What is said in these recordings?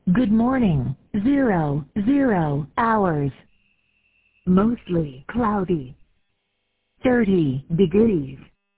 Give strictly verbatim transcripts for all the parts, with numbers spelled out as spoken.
Good morning. Zero, zero hours. Mostly cloudy. thirty degrees.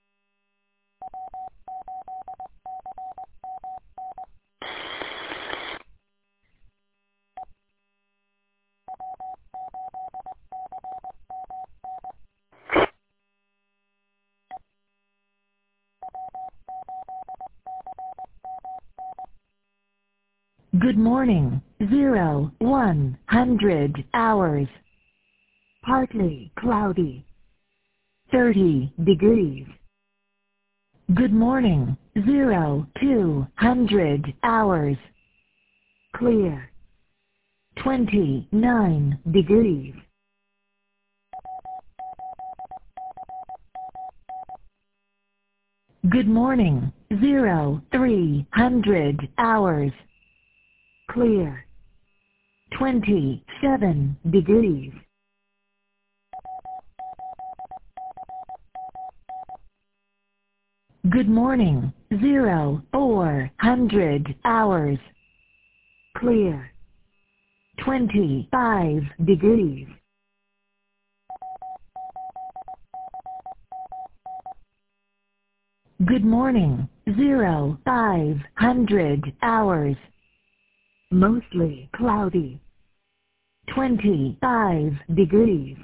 Good morning. Zero, one hundred hours. Partly cloudy. thirty degrees. Good morning. Zero, two hundred hours. Clear. twenty-nine degrees. Good morning. Zero, three hundred hours. Clear. twenty-seven degrees. Good morning. Zero, four hundred hours. Clear. twenty-five degrees. Good morning. Zero, five hundred hours. Mostly cloudy. twenty-five degrees.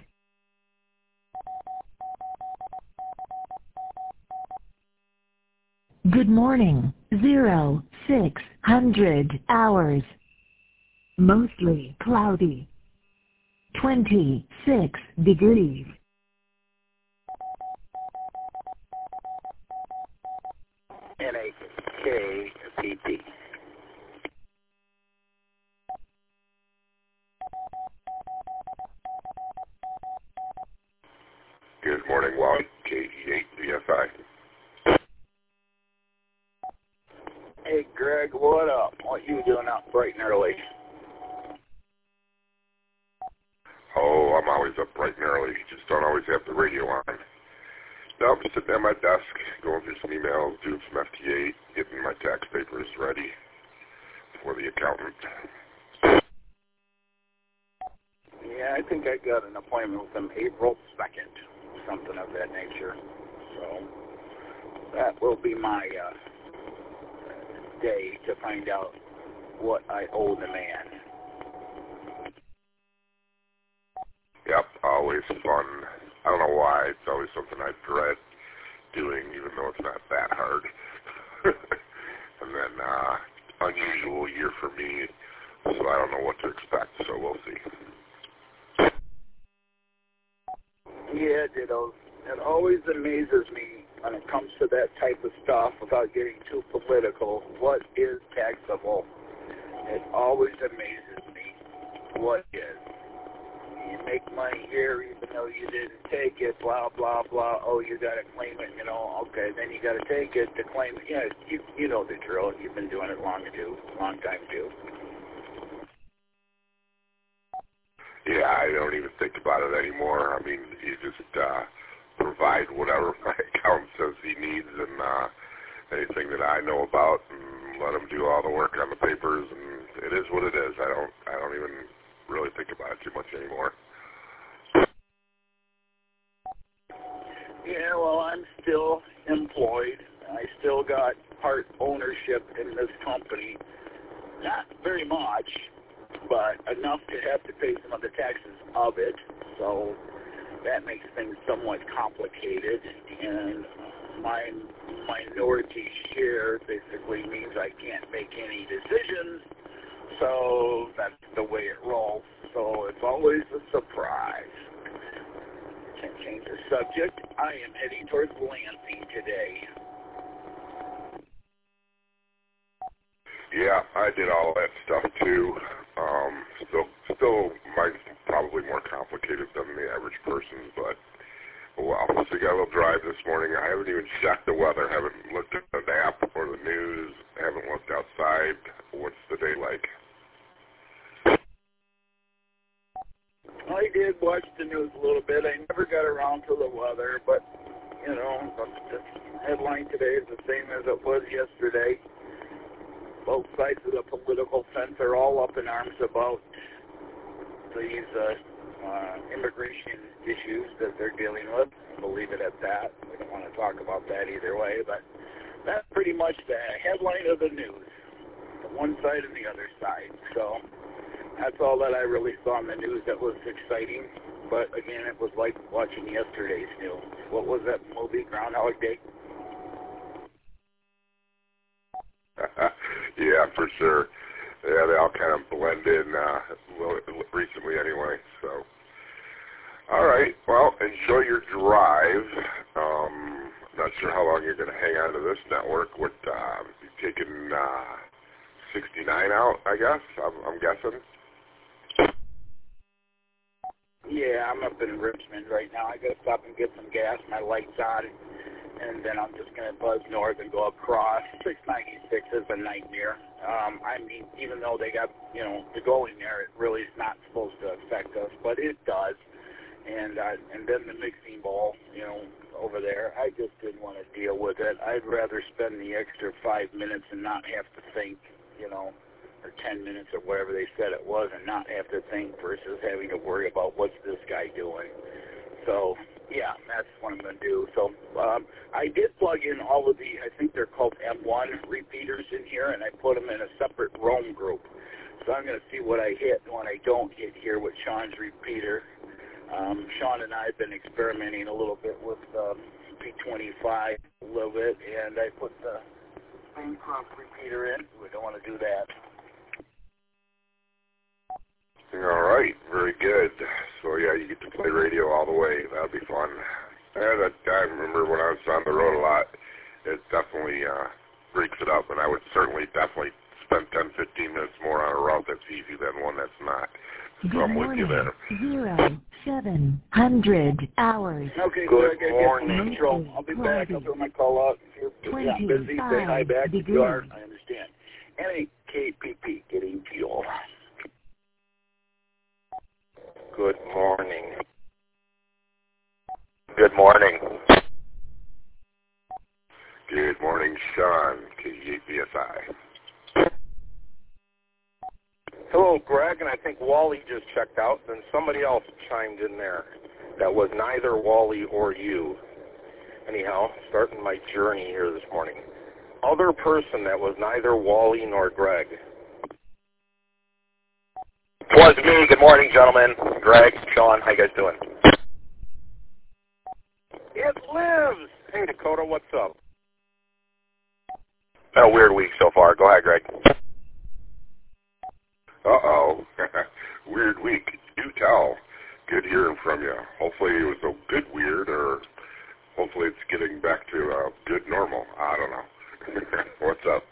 Good morning. Zero, six hundred hours. Mostly cloudy. twenty-six degrees. N A K P P. Good morning, Wally. K E eight V S I. Hey, Greg, what up? What you doing out bright and early? Oh, I'm always up bright and early. Just don't always have the radio on. No, I'm sitting at my desk, going through some emails, doing some F T A, getting my tax papers ready for the accountant. Yeah, I think I got an appointment with them April second, something of that nature. So that will be my uh, day to find out what I owe the man. Yep, always fun. I don't know why. It's always something I dread doing, even though it's not that hard. And then, uh, unusual year for me, so I don't know what to expect, so we'll see. Yeah, ditto. It always amazes me when it comes to that type of stuff, without getting too political, what is taxable? It always amazes me what is. You make money here even though you didn't take it, blah, blah, blah. Oh, you got to claim it, you know. Okay, then you got to take it to claim it. Yeah, you, you know the drill. You've been doing it long, too, long time, too. Yeah, I don't even think about it anymore. I mean, you just uh, provide whatever my accountant says he needs and uh, anything that I know about, and let him do all the work on the papers. And it is what it is. I don't, I don't even really think about it too much anymore. Yeah, well, I'm still employed. I still got part ownership in this company. Not very much, but enough to have to pay some of the taxes of it. So that makes things somewhat complicated. And my minority share basically means I can't make any decisions. So that's the way it rolls. So it's always a surprise. Can't change the subject. I am heading towards Lansing today. Yeah, I did all that stuff too. Um, still, still, mine's probably more complicated than the average person, but well, so got a little drive this morning. I haven't even checked the weather. Haven't looked at the app or the news. Haven't looked outside. What's the day like? I did watch the news a little bit. I never got around to the weather, but, you know, the headline today is the same as it was yesterday. Both sides of the political fence are all up in arms about these uh, uh, immigration issues that they're dealing with. We'll leave it at that. We don't want to talk about that either way, but that's pretty much the headline of the news, the one side and the other side. So that's all that I really saw in the news that was exciting. But again, it was like watching yesterday's news. What was that movie, Groundhog Day? Yeah, for sure. Yeah, they all kind of blend in uh, recently anyway. So, all right. Well, enjoy your drive. Um, not sure how long you're going to hang on to this network. What uh, you taking uh, sixty-nine out? I guess I'm, I'm guessing. Yeah, I'm up in Richmond right now. I got to stop and get some gas. My light's on. And then I'm just going to buzz north and go across. six ninety-six is a nightmare. Um, I mean, even though they got, you know, the going there, it really is not supposed to affect us, but it does. And uh, and then the mixing bowl, you know, over there, I just didn't want to deal with it. I'd rather spend the extra five minutes and not have to think, you know, or ten minutes or whatever they said it was, and not have to think versus having to worry about what's this guy doing. So, yeah, that's what I'm going to do. So um, I did plug in all of the, I think they're called M one repeaters in here, and I put them in a separate roam group. So I'm going to see what I hit and what I don't hit here with Sean's repeater. Um, Sean and I have been experimenting a little bit with um, P twenty-five a little bit, and I put the Bancroft repeater in. We don't want to do that. All right, very good. So, yeah, you get to play radio all the way. That'll be fun. And I, I remember when I was on the road a lot, it definitely uh, breaks it up, and I would certainly definitely spend ten, fifteen minutes more on a route that's easy than one that's not. So Good I'm with you morning. there. Zero, seven hundred hours. Okay, Good so I morning. Control. I'll be back. I'll throw my call out. If you're yeah, busy, say hi back. If you are, I understand. N A K P P, getting fuel. Good morning. Good morning. Good morning, Sean, K E eight B S I. Hello, Greg, and I think Wally just checked out, and somebody else chimed in there that was neither Wally or you. Anyhow, starting my journey here this morning. Other person that was neither Wally nor Greg. Was me. Good morning, gentlemen. Greg, Sean, how you guys doing? It lives. Hey, Dakota, what's up? Been a weird week so far. Go ahead, Greg. Uh-oh. Weird week. Do tell. Good hearing from you. Hopefully it was a good weird, or hopefully it's getting back to a good normal. I don't know. What's up?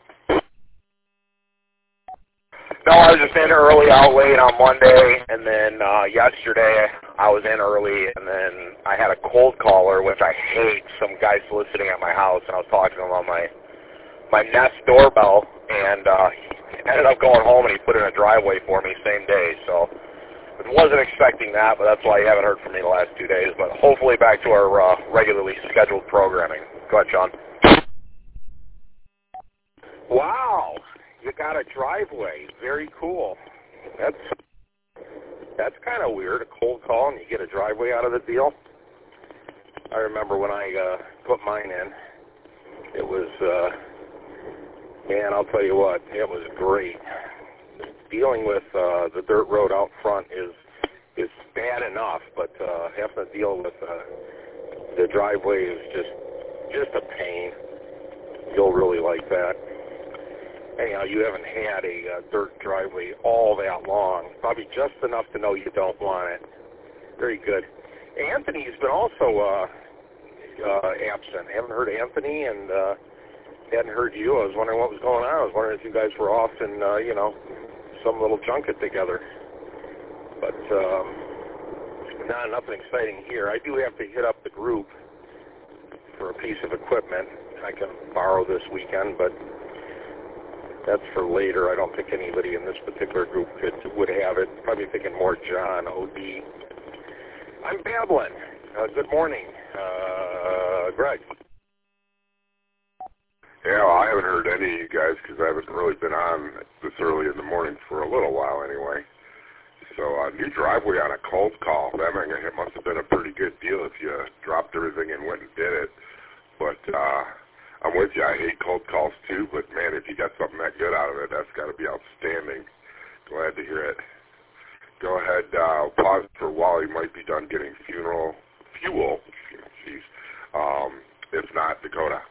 No, I was just in early, out late on Monday, and then uh, yesterday I was in early, and then I had a cold caller, which I hate, some guy soliciting at my house, and I was talking to him on my my Nest doorbell, and uh, he ended up going home, and he put in a driveway for me same day, so I wasn't expecting that, but that's why you haven't heard from me the last two days, but hopefully back to our uh, regularly scheduled programming. Go ahead, Sean. Wow. You got a driveway. Very cool. That's that's kind of weird, a cold call, and you get a driveway out of the deal. I remember when I uh, put mine in, it was, uh, man, I'll tell you what, it was great. Dealing with uh, the dirt road out front is is bad enough, but uh, having to deal with uh, the driveway is just just a pain. You'll really like that. Anyhow, you haven't had a uh, dirt driveway all that long, probably just enough to know you don't want it. Very good. Anthony's been also uh, uh, absent. I haven't heard Anthony, and uh, hadn't heard you. I was wondering what was going on. I was wondering if you guys were off in, uh, you know, some little junket together. But um, not nothing exciting here. I do have to hit up the group for a piece of equipment I can borrow this weekend, but that's for later. I don't think anybody in this particular group could would have it. Probably thinking more John, O D. I'm babbling. Uh, good morning, uh, Greg. Yeah, well, I haven't heard any of you guys because I haven't really been on this early in the morning for a little while anyway. So a uh, new driveway on a cold call, that mean, it must have been a pretty good deal if you dropped everything and went and did it. But uh, I'm with you. I hate cold calls too, but man, if you got something that good out of it, that's got to be outstanding. Glad to hear it. Go ahead, uh, pause for Wally might be done getting funeral fuel. Jeez. Um, if not, Dakota.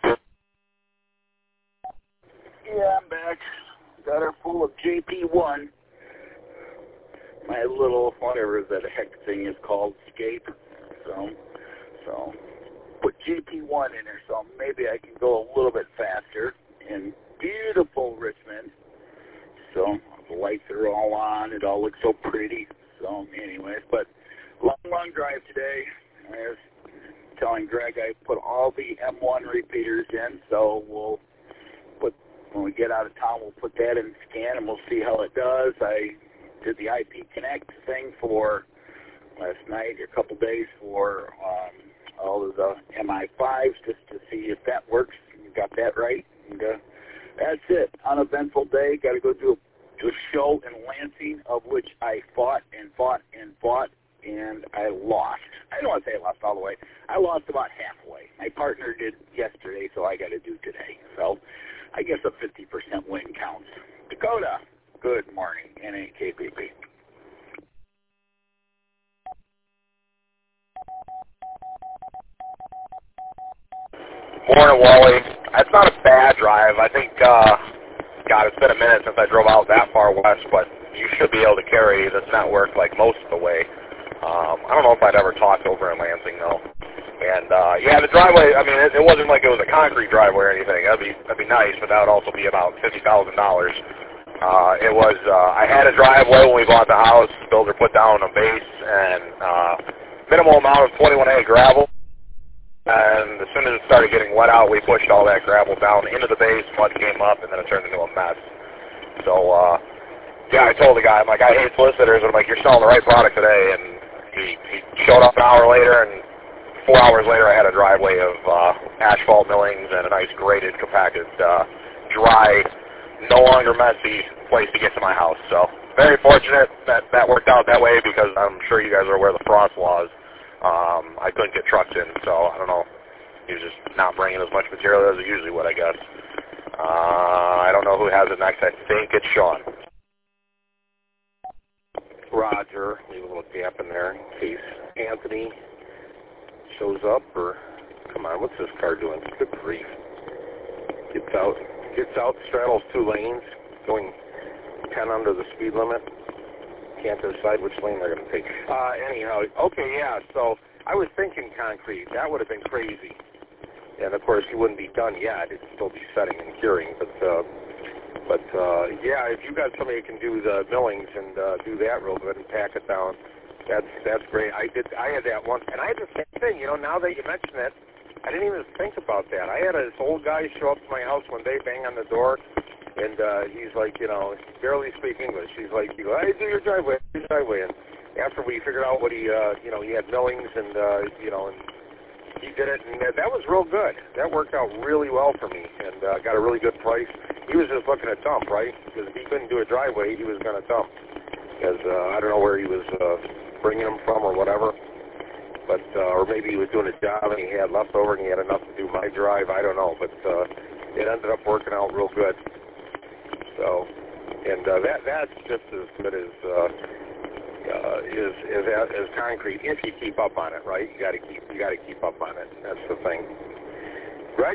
Yeah, I'm back. Got her full of J P one. My little, whatever that heck thing is called, Escape. So, so, put J P one in her, so maybe I can go a little bit faster. In beautiful Richmond. So, the lights are all on. It all looks so pretty. So, anyways, but long, long drive today. I was telling Greg I put all the M one repeaters in, so we'll put, when we get out of town, we'll put that in scan and we'll see how it does. I did the I P Connect thing for last night, a couple days for um, all of the M I fives just to see if that works. You got that right. And, uh, that's it. Uneventful day. Got to go do a, do a show in Lansing, of which I fought and fought and fought, and I lost. I don't want to say I lost all the way. I lost about halfway. My partner did yesterday, so I got to do today. So I guess a fifty percent win counts. Dakota, good morning, N A K P P. Morning, Wally. That's not a bad drive. I think, uh, God, it's been a minute since I drove out that far west, but you should be able to carry this network like most of the way. Um, I don't know if I'd ever talked over in Lansing, though. And, uh, yeah, the driveway, I mean, it, it wasn't like it was a concrete driveway or anything. That'd be, that'd be nice, but that would also be about fifty thousand dollars. Uh, it was, uh, I had a driveway when we bought the house. Builder put down a base and uh, minimal amount of twenty-one A gravel. And as soon as it started getting wet out, we pushed all that gravel down into the base, mud came up, and then it turned into a mess. So, uh, yeah, I told the guy, I'm like, I hate solicitors, and I'm like, you're selling the right product today. And he, he showed up an hour later, and four hours later I had a driveway of uh, asphalt millings and a nice graded, compacted, uh, dry, no longer messy place to get to my house. So, very fortunate that that worked out that way because I'm sure you guys are aware of the frost laws. Um, I couldn't get trucks in, so I don't know. He was just not bringing as much material as he usually would, I guess. Uh, I don't know who has it next. I think it's Sean. Roger. Leave a little gap in there in case Anthony shows up or, come on, what's this car doing? Good grief. Gets out, gets out, straddles two lanes, going ten under the speed limit. Can't decide which lane they're going to take. Uh, anyhow, okay, yeah, so I was thinking concrete. That would have been crazy. And, of course, he wouldn't be done yet. It'd still be setting and curing. But, uh, but uh, yeah, if you got somebody who can do the millings and uh, do that real good and pack it down, that's that's great. I did. I had that once. And I had the same thing. You know, now that you mention it, I didn't even think about that. I had this old guy show up to my house one day, bang on the door. And uh, he's like, you know, barely speak English. He's like, you go, hey, do your driveway, do your driveway. And after we figured out what he, uh, you know, he had millings and, uh, you know, and he did it, and that was real good. That worked out really well for me and uh, got a really good price. He was just looking to dump, right? Because if he couldn't do a driveway, he was going to dump. Because uh, I don't know where he was uh, bringing them from or whatever. But, uh, or maybe he was doing a job and he had leftover and he had enough to do my drive. I don't know. But uh, it ended up working out real good. So, and uh, that that's just as good as uh, uh, is is as concrete if you keep up on it, right? You got to keep you got to keep up on it. That's the thing, right?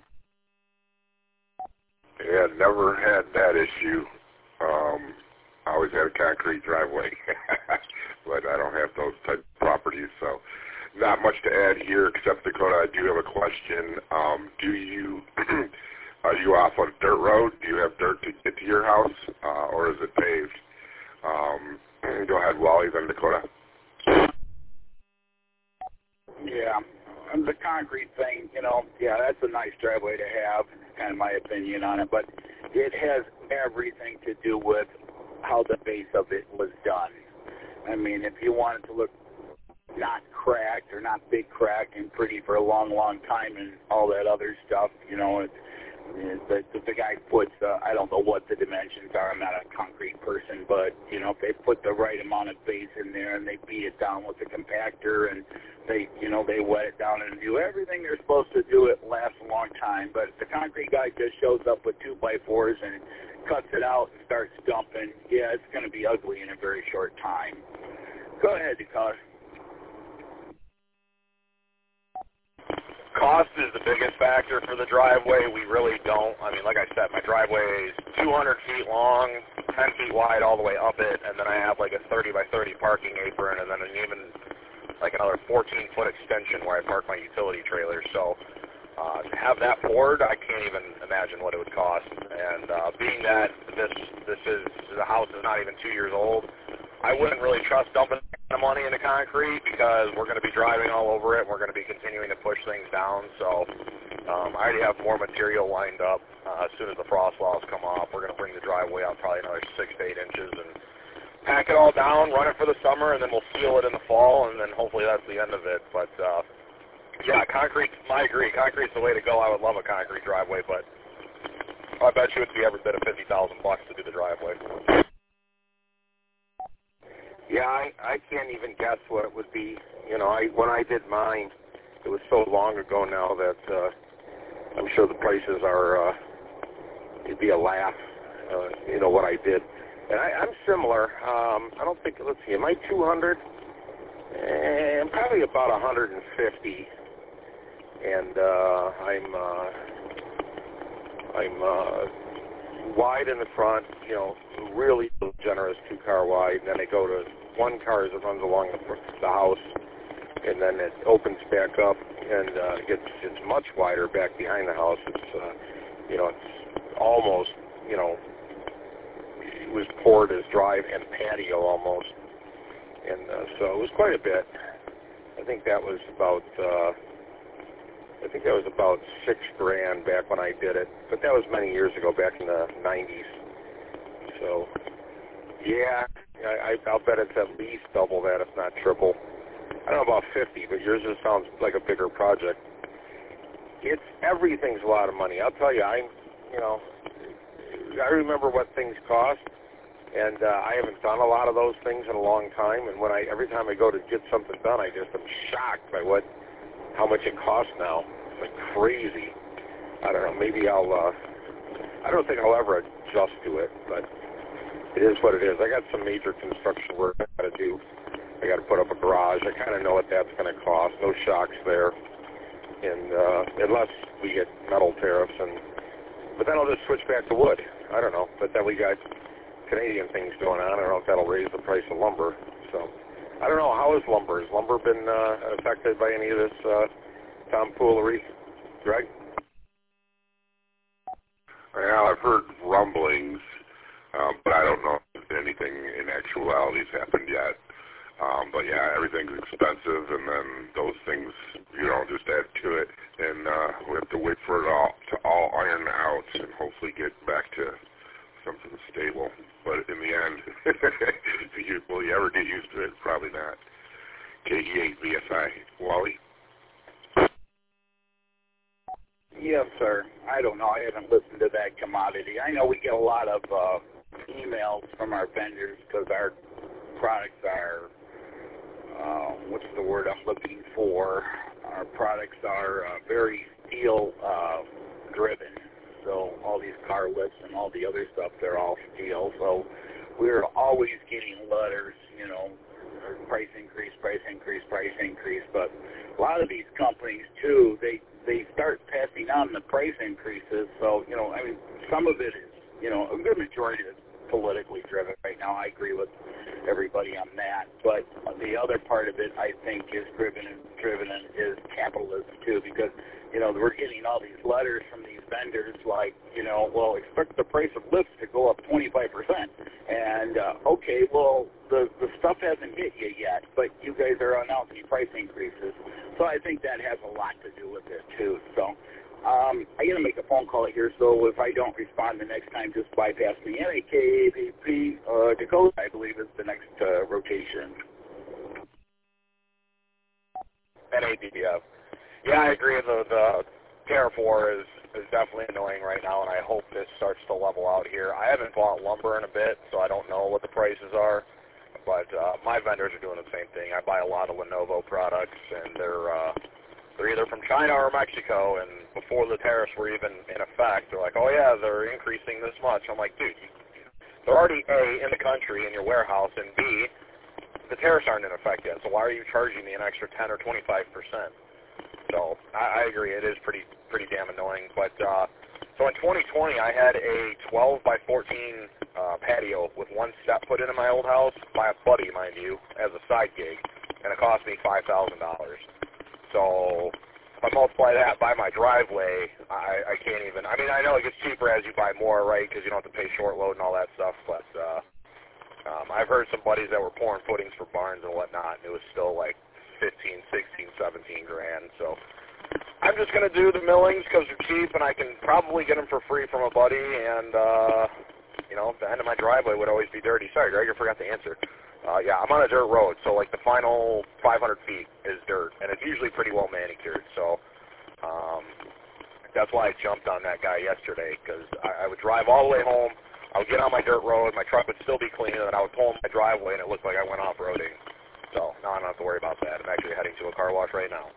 Yeah, never had that issue. Um, I always had a concrete driveway, but I don't have those type of properties, so not much to add here. Except Dakota, I do have a question. Um, do you Are you off on a dirt road? Do you have dirt to get to your house, uh, or is it paved? Um, go ahead, Wally, then Dakota. Yeah, and the concrete thing, you know, yeah, that's a nice driveway to have, kind of my opinion on it, but it has everything to do with how the base of it was done. I mean, if you want it to look not cracked or not big cracked and pretty for a long, long time and all that other stuff, you know, it's The, the, the guy puts, uh, I don't know what the dimensions are, I'm not a concrete person, but, you know, if they put the right amount of base in there and they beat it down with the compactor and they, you know, they wet it down and do everything they're supposed to do, it lasts a long time. But if the concrete guy just shows up with two by fours and cuts it out and starts dumping, yeah, it's going to be ugly in a very short time. Go ahead, Dakota. Cost is the biggest factor for the driveway. We really don't. I mean, like I said, my driveway is two hundred feet long, ten feet wide all the way up it, and then I have like a thirty by thirty parking apron, and then an even like another fourteen foot extension where I park my utility trailer. So uh, to have that poured, I can't even imagine what it would cost. And uh, being that this this is the house is not even two years old, I wouldn't really trust dumping the money into concrete because we're going to be driving all over it. We're going to be continuing to push things down. So um, I already have more material lined up. Uh, as soon as the frost walls come off, we're going to bring the driveway out probably another six to eight inches and pack it all down, run it for the summer, and then we'll seal it in the fall, and then hopefully that's the end of it. But uh, yeah, concrete, I agree. Concrete's the way to go. I would love a concrete driveway, but I bet you it'd be every bit of fifty thousand bucks to do the driveway. Yeah, I, I can't even guess what it would be. You know, I when I did mine, it was so long ago now that uh, I'm sure the prices are, uh, it'd be a laugh, uh, you know, what I did. And I, I'm similar. Um, I don't think, let's see, am I two hundred? Eh, I'm probably about one hundred fifty. And uh, I'm, uh, I'm, uh, wide in the front, you know, really generous two-car wide, and then I go to one car as it runs along the, the house, and then it opens back up, and uh, it gets it's much wider back behind the house. It's, uh, you know, it's almost, you know, it was poured as drive and patio almost, and uh, so it was quite a bit. I think that was about. Uh, I think that was about six grand back when I did it, but that was many years ago, back in the nineties. So, yeah, I, I, I'll bet it's at least double that, if not triple. I don't know about fifty, but yours just sounds like a bigger project. It's everything's a lot of money. I'll tell you, I'm, you know, I remember what things cost, and uh, I haven't done a lot of those things in a long time. And when I every time I go to get something done, I just am shocked by what. How much it costs now. It's like crazy. I don't know, maybe I'll, uh, I don't think I'll ever adjust to it, but it is what it is. I got some major construction work I got to do. I got to put up a garage. I kind of know what that's going to cost. No shocks there. And, uh, unless we get metal tariffs, and, but then I'll just switch back to wood. I don't know, but then we got Canadian things going on. I don't know if that'll raise the price of lumber, so. I don't know, how is lumber? Has lumber been uh, affected by any of this uh, tomfoolery? Greg? Well, I've heard rumblings, um, but I don't know if anything in actuality has happened yet. Um, but yeah, everything's expensive, and then those things, you know, just add to it. And uh, we have to wait for it all to all iron out and hopefully get back to something stable. But in the end, you, will you ever get used to it? Probably not. K E eight V S I. Wally? Yes, sir. I don't know. I haven't listened to that commodity. I know we get a lot of uh, emails from our vendors because our products are, uh, what's the word I'm looking for? Our products are uh, very steel uh, driven. So all these car lifts and all the other stuff, they're all steel. So we're always getting letters, you know, price increase, price increase, price increase. But a lot of these companies, too, they, they start passing on the price increases. So, you know, I mean, some of it is, you know, a good majority is politically driven right now. I agree with everybody on that. But the other part of it, I think, is driven and driven and is capitalism, too, because, you know, we're getting all these letters from these vendors like, you know, well, expect the price of lifts to go up twenty-five percent. And, uh, okay, well, the, the stuff hasn't hit you yet, but you guys are announcing price increases. So I think that has a lot to do with it, too. So um, I got to make a phone call here, so if I don't respond the next time, just bypass me. N A K A V P uh, Dakota, I believe, is the next uh, rotation. N A D F. Yeah, I agree. The, the tariff war is is definitely annoying right now, and I hope this starts to level out here. I haven't bought lumber in a bit, so I don't know what the prices are, but uh, my vendors are doing the same thing. I buy a lot of Lenovo products, and they're uh, they're either from China or Mexico, and before the tariffs were even in effect, they're like, oh yeah, they're increasing this much. I'm like, dude, you, they're already A, in the country, in your warehouse, and B, the tariffs aren't in effect yet, so why are you charging me an extra ten or twenty-five percent? So I, I agree, it is pretty pretty damn annoying. But uh, so in twenty twenty, I had a twelve by fourteen uh, patio with one step put into my old house by a buddy, mind you, as a side gig, and it cost me five thousand dollars. So if I multiply that by my driveway, I, I can't even. I mean, I know it gets cheaper as you buy more, right? Because you don't have to pay short load and all that stuff. But uh, um, I've heard some buddies that were pouring footings for barns and whatnot, and it was still like fifteen, sixteen, seventeen grand. So I'm just going to do the millings because they're cheap, and I can probably get them for free from a buddy. And, uh, you know, the end of my driveway would always be dirty. Sorry, Greg, I forgot to answer. Uh, yeah, I'm on a dirt road, so like the final five hundred feet is dirt, and it's usually pretty well manicured. So um, that's why I jumped on that guy yesterday, because I, I would drive all the way home. I would get on my dirt road, my truck would still be clean, and I would pull in my driveway, and it looked like I went off-roading. So now I don't have to worry about that. I'm actually heading to a car wash right now.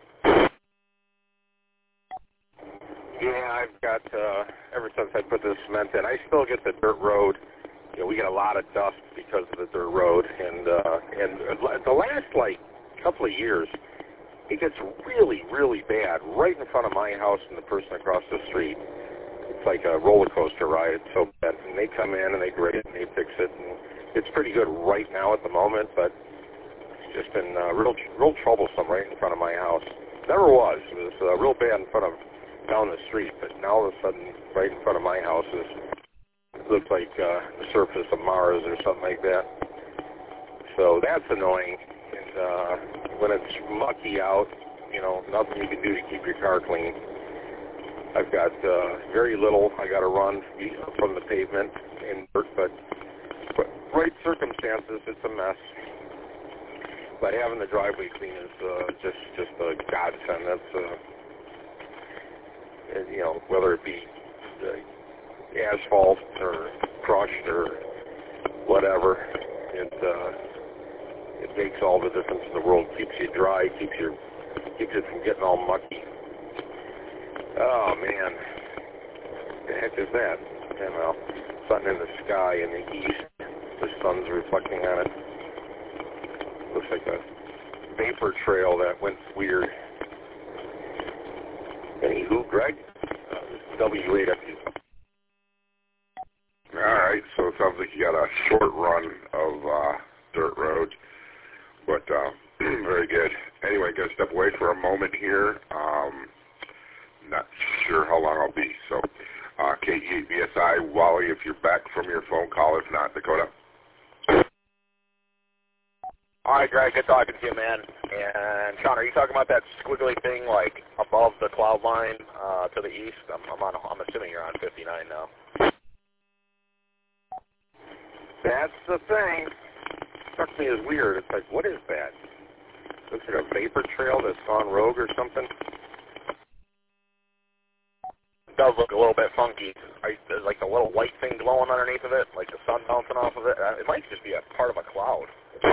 Yeah, I've got, uh, ever since I put this cement in, I still get the dirt road. You know, we get a lot of dust because of the dirt road. And, uh, and the last, like, couple of years, it gets really, really bad right in front of my house and the person across the street. It's like a roller coaster ride. It's so bad. And they come in and they grade it and they fix it. And it's pretty good right now at the moment, but just been uh, real, real troublesome right in front of my house. Never was. It was uh, real bad in front of down the street, but now all of a sudden, right in front of my house, is it looks like uh, the surface of Mars or something like that. So that's annoying. And uh, when it's mucky out, you know, nothing you can do to keep your car clean. I've got uh, very little I got to run from the pavement in dirt, but, but right circumstances, it's a mess. But having the driveway clean is uh, just just a godsend. That's uh, and, you know, whether it be uh, asphalt or crushed or whatever, it uh, it makes all the difference in the world. Keeps you dry, keeps you keeps it from getting all mucky. Oh man, the heck is that? You know, something in the sky in the east. The sun's reflecting on it. Looks like a vapor trail that went weird. Anywho, Greg, uh, W eight F U. All right, so it sounds like you got a short run of uh, dirt road, but uh, very good. Anyway, got to step away for a moment here. Um, not sure how long I'll be. So, uh, K E eight B S I, Wally, if you're back from your phone call. If not, Dakota. All right, Greg, good talking to you, man. And, Sean, are you talking about that squiggly thing, like, above the cloud line uh, to the east? I'm, I'm, on, I'm assuming you're on fifty-nine now. That's the thing. Struck me as weird. It's like, what is that? Looks like a vapor trail that's gone rogue or something. It does look a little bit funky. Are you, there's like a little white thing glowing underneath of it, like the sun bouncing off of it. It might just be a part of a cloud.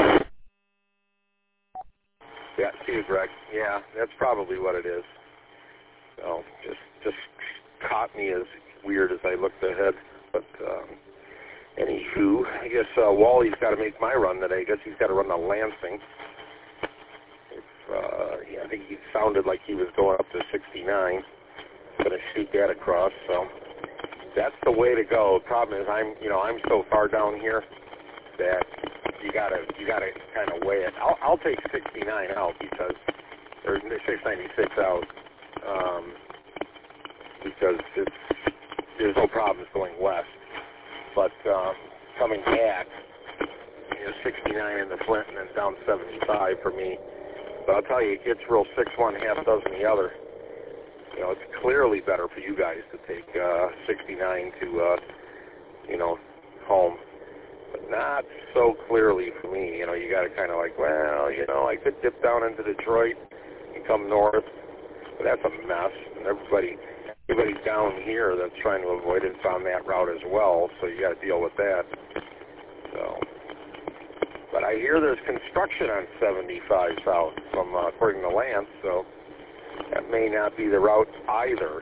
Yeah, see you, Greg. Yeah, that's probably what it is. So, just just caught me as weird as I looked ahead. But, um, anywho, I guess uh, Wally's got to make my run today. I guess he's got to run to Lansing. If, uh, yeah, I think he sounded like he was going up to sixty-nine. Going to shoot that across. So, that's the way to go. The problem is I'm, you know, I'm so far down here that you gotta you gotta kind of weigh it. I'll, I'll take sixty-nine out because or six ninety-six out um, because it's, there's no problems going west. But um, coming back, you know, sixty-nine in the Flint and then down seventy-five for me. But I'll tell you, it gets real six one, half dozen the other. You know, it's clearly better for you guys to take uh, sixty-nine to uh, you know home. But not so clearly for me. You know, you got to kind of like, well, you know, I could dip down into Detroit and come north. But that's a mess. And everybody, anybody down here that's trying to avoid it's on that route as well, so you got to deal with that. So, but I hear there's construction on seventy-five South from uh, according to Lance, so that may not be the route either.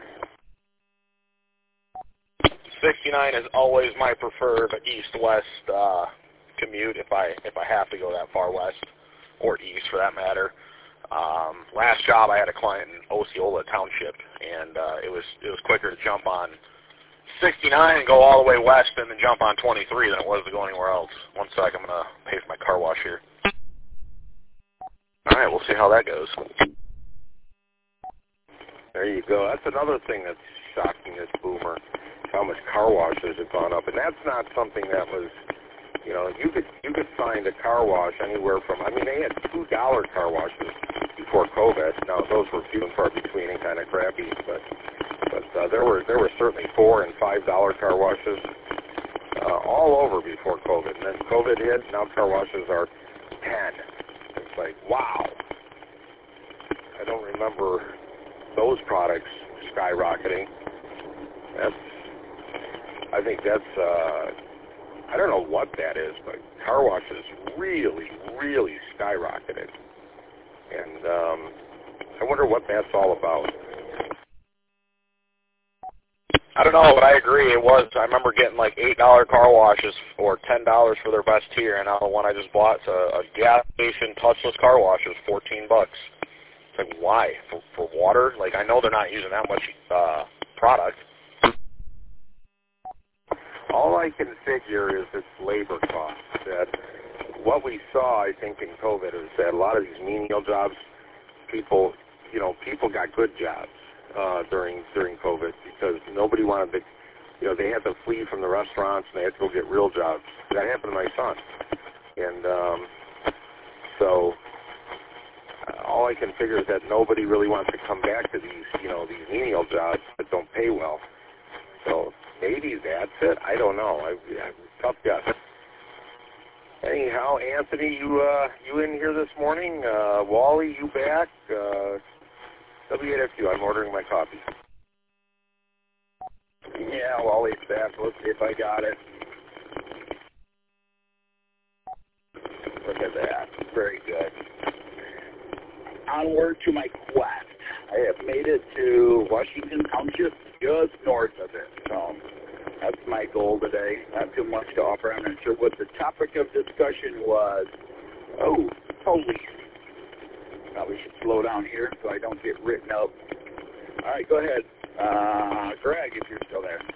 sixty-nine is always my preferred east-west uh, commute if I if I have to go that far west or east for that matter. Um, last job I had a client in Osceola Township, and uh, it was it was quicker to jump on sixty-nine and go all the way west and then jump on twenty-three than it was to go anywhere else. One sec, I'm gonna pay for my car wash here. All right, we'll see how that goes. There you go. That's another thing that's shocking this boomer, how much car washes have gone up, and that's not something that was, you know, you could you could find a car wash anywhere from, I mean, they had two dollar car washes before COVID. Now those were few and far between and kind of crappy, but but uh, there were there were certainly four and five dollar car washes uh, all over before COVID. And then COVID hit. Now car washes are ten. It's like, wow. I don't remember those products skyrocketing. That's, I think that's, uh, I don't know what that is, but car washes really, really skyrocketed. And um, I wonder what that's all about. I don't know, but I agree. It was, I remember getting like eight dollar car washes or ten dollars for their best tier, and now the one I just bought, a, a gas station touchless car wash, is fourteen bucks. It's like, why? For, for water? Like, I know they're not using that much uh, product. All I can figure is it's labor costs. That what we saw, I think, in COVID is that a lot of these menial jobs, people, you know, people got good jobs uh, during during COVID because nobody wanted to, you know, they had to flee from the restaurants and they had to go get real jobs. That happened to my son, and um, so uh, all I can figure is that nobody really wants to come back to these, you know, these menial jobs that don't pay well. So maybe that's it. I don't know. I, I, tough guess. Anyhow, Anthony, you uh, you in here this morning? Uh, Wally, you back? Uh, W eight F U, I'm ordering my coffee. Yeah, Wally's back. Let's see if I got it. Look at that. Very good. Onward to my quest. I have made it to Washington Township, just north of it. So that's my goal today. Not too much to offer. I'm not sure what the topic of discussion was. Oh, police. Probably should slow down here so I don't get written up. All right, go ahead. Uh, Greg, if you're still there.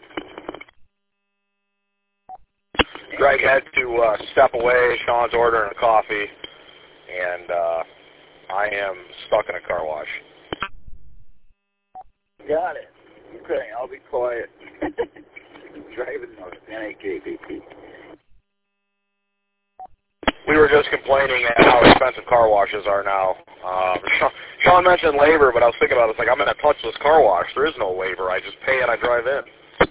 Greg had to uh, step away. Sean's ordering a coffee, and uh, I am stuck in a car wash. Got it. Okay, I'll be quiet. Driving north, N A K B P. We were just complaining at how expensive car washes are now. Um, Sean mentioned labor, but I was thinking about it. It's like, I'm in a touchless car wash. There is no labor. I just pay and I drive in.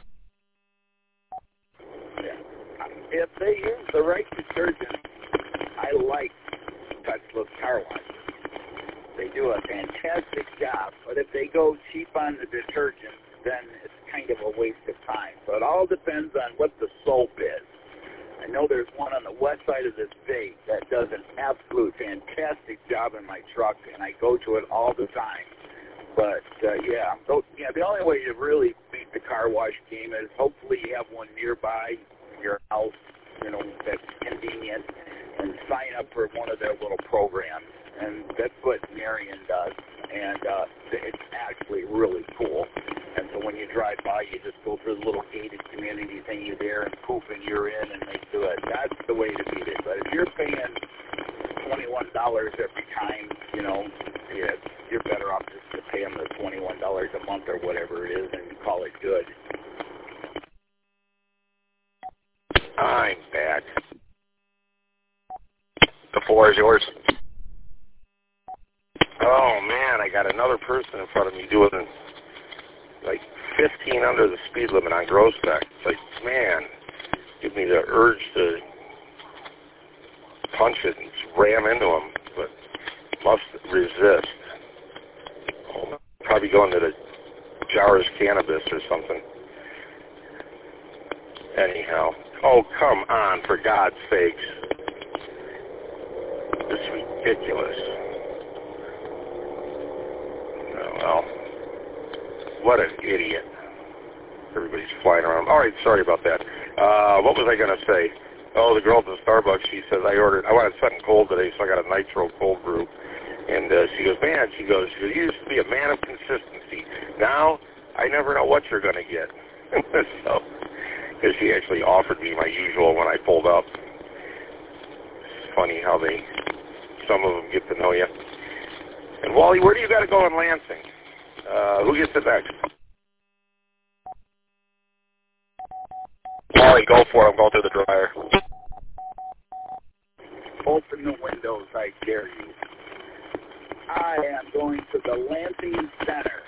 Yeah. If they use the right detergent, I like touchless car washes. They do a fantastic job, but if they go cheap on the detergent, then it's kind of a waste of time. So it all depends on what the soap is. I know there's one on the west side of the state that does an absolute fantastic job in my truck, and I go to it all the time. But, uh, yeah, so, yeah, the only way to really beat the car wash game is hopefully you have one nearby your house, you know, that's convenient, and sign up for one of their little programs. And that's what Marion does, and uh, it's actually really cool. And so when you drive by, you just go through the little gated community thingy there, and poof, and you're in, and they do it. That's the way to beat it. But if you're paying twenty-one dollars every time, you know, yeah, you're better off just to pay them the twenty-one dollars a month or whatever it is and call it good. I'm back. The floor is yours. Oh, man, I got another person in front of me doing like fifteen under the speed limit on Groesbeck. It's like, man, give me the urge to punch it and ram into him, but must resist. I'll probably go into the Jars Cannabis or something. Anyhow. Oh, come on, for God's sakes. This is ridiculous. Oh, well. What an idiot. Everybody's flying around. All right, sorry about that. Uh, what was I going to say? Oh, the girl at the Starbucks, she says, I ordered, I wanted something cold today, so I got a nitro cold brew. And uh, she goes, man, she goes, she goes, you used to be a man of consistency. Now, I never know what you're going to get. So, because she actually offered me my usual when I pulled up. It's funny how they, some of them get to know you. And Wally, where do you got to go in Lansing? Uh, who gets it next? Wally, go for it. I'm going through the dryer. Open the windows, I dare you. I am going to the Lansing Center.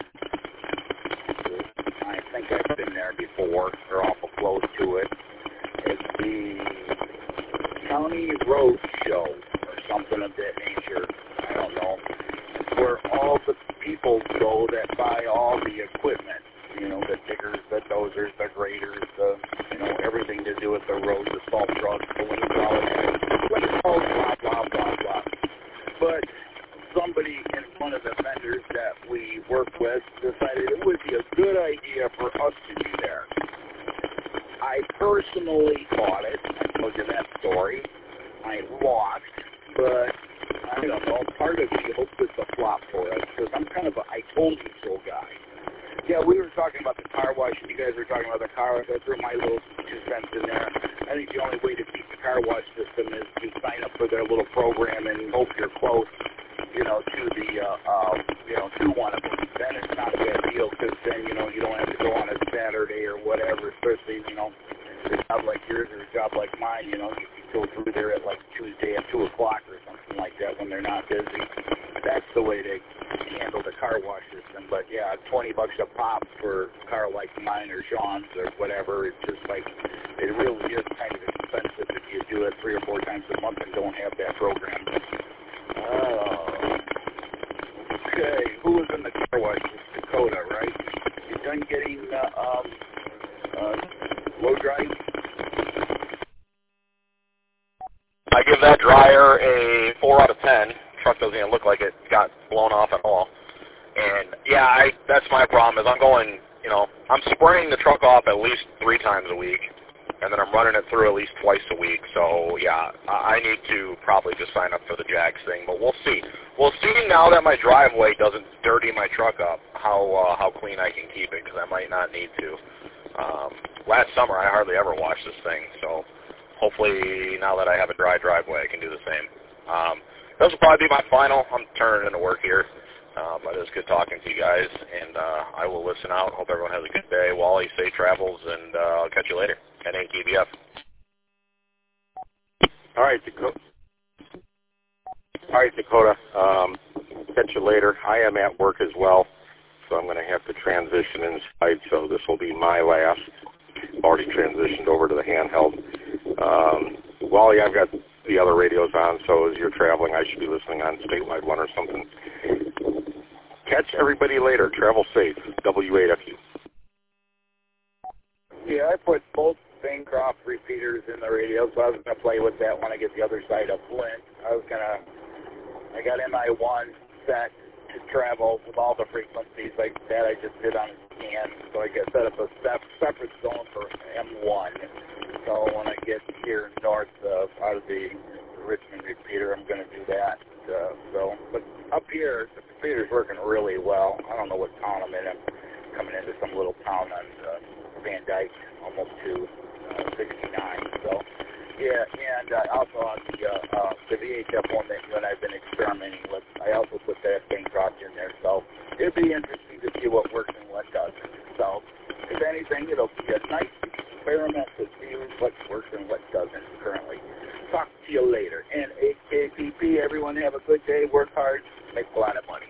I think I've been there before. They're awful close to it. It's the County Road Show or something of that nature. I don't know. It's where all the people go that buy all the equipment. You know, the diggers, the dozers, the graders, the, you know, everything to do with the road, the salt trucks, the hydraulics, blah, blah, blah, blah. But somebody in one of the vendors that we work with decided it would be a good idea for us to be there. I personally bought it. I told you that story. I lost, but I don't know. Part of me hopes it's a flop for us because I'm kind of a I told you so guy. Yeah, we were talking about the car wash, and you guys were talking about the car wash. I threw my little two cents in there. I think the only way to beat the car wash system is to sign up for their little program and hope you're close, you know, to the, uh, uh, you know, to one of them. Then it's not a bad deal because then, you know, you don't have to go on a Saturday or whatever, especially, you know, a job like yours or a job like mine, you know, you can go through there at like Tuesday at two o'clock or something like that when they're not busy. That's the way to handle the car wash system. But yeah, twenty bucks a pop for a car like mine or Sean's or whatever. It's just like, it really is kind of expensive if you do it three or four times a month and don't have that program. Oh. Okay, who was in the car wash? It's Dakota, right? You done getting uh, um, uh, low drive? I give that dryer a four out of ten. Truck doesn't even look like it got blown off at all. And yeah, I that's my problem is I'm going, you know, I'm spraying the truck off at least three times a week, and then I'm running it through at least twice a week. So yeah, I need to probably just sign up for the Jax thing, but we'll see. We'll see now that my driveway doesn't dirty my truck up, how uh, how clean I can keep it, because I might not need to. Um, last summer I hardly ever washed this thing, so hopefully now that I have a dry driveway I can do the same. Um, this will probably be my final. I'm turning into work here. Uh, but it was good talking to you guys, and uh, I will listen out. Hope everyone has a good day. Wally, safe travels, and uh, I'll catch you later. N A T B F. All right, Dakota. All right, Dakota. Um, catch you later. I am at work as well, so I'm going to have to transition inside, so this will be my last. Already transitioned over to the handheld. Um, Wally, I've got the other radios on, so as you're traveling, I should be listening on Statewide one or something. Catch everybody later. Travel safe. W eight F U. Yeah, I put both Bancroft repeaters in the radio, so I was going to play with that when I get the other side of Flint. I was going to, I got M I one set to travel with all the frequencies like that I just did on scan, so I got set up a separate zone for M one. So when I get here north uh, out of the Richmond repeater, I'm going to do that. Uh, so, but up here, the repeater's working really well. I don't know what town I'm in. I'm coming into some little town on uh, Van Dyke, almost to uh, sixty-nine. So, yeah, and uh, also on the uh, uh, the V H F one that you and I've been experimenting with, I also put that Bancroft in there. So it'd be interesting to see what works and what doesn't. So, if anything, it'll be a nice experiment to see what works and what doesn't currently. Talk to you later. And A K P P, everyone have a good day, work hard, make a lot of money.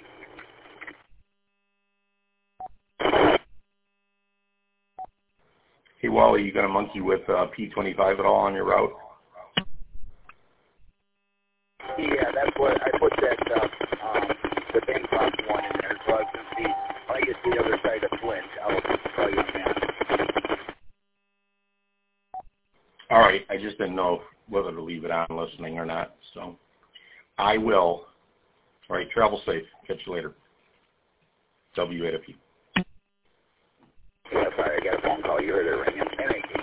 Hey, Wally, you got a monkey with uh, P twenty-five at all on your route? Yeah, that's what I put that uh, um, the Bancroft one in there, so I can see when I get to the other side of Flint, I'll tell you that. All right, I just didn't know whether to leave it on listening or not, so I will. All right, travel safe. Catch you later. W eight F U. Yeah, sorry, I got a phone call. You heard it ringing. Thank you.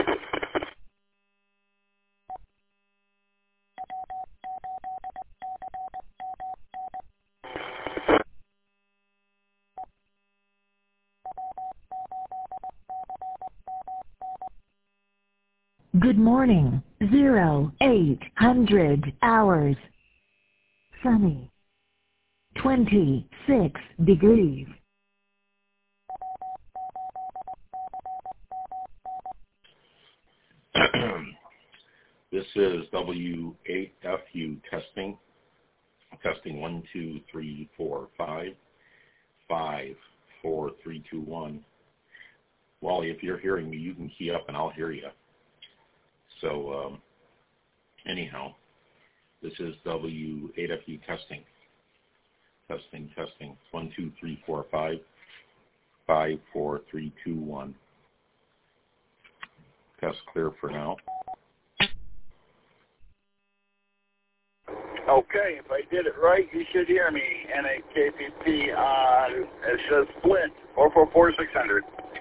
Good morning. Zero, eight hundred hours. Sunny. Twenty-six degrees. This is W eight F U testing. Testing one, two, three, four, five, five, four, three, two, one. Wally, if you're hearing me, you can key up and I'll hear you. So, um, anyhow, this is W eight F U testing. Testing, testing. One, two, three, four, five, five, four, three, two, one. Test clear for now. Okay, if I did it right, you should hear me. N A K P P on, it says Flint, four four four, six hundred.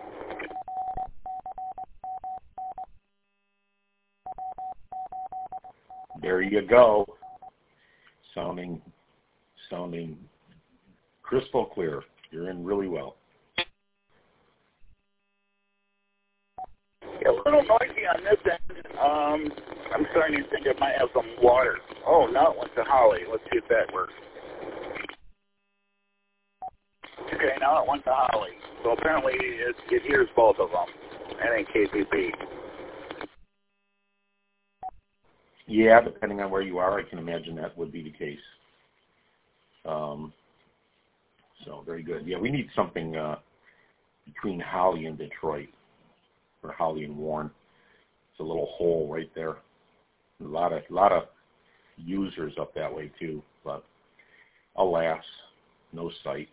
There you go. Sounding, sounding crystal clear. You're in really well. A little noisy on this end. Um, I'm starting to think I might have some water. Oh, now it went to Holly. Let's see if that works. Okay, now it went to Holly. So apparently it, it hears both of them. N A K P P. Yeah, depending on where you are, I can imagine that would be the case. Um, so very good. Yeah, we need something uh, between Holly and Detroit, or Holly and Warren. It's a little hole right there. A lot of, lot of users up that way too, but alas, no sight.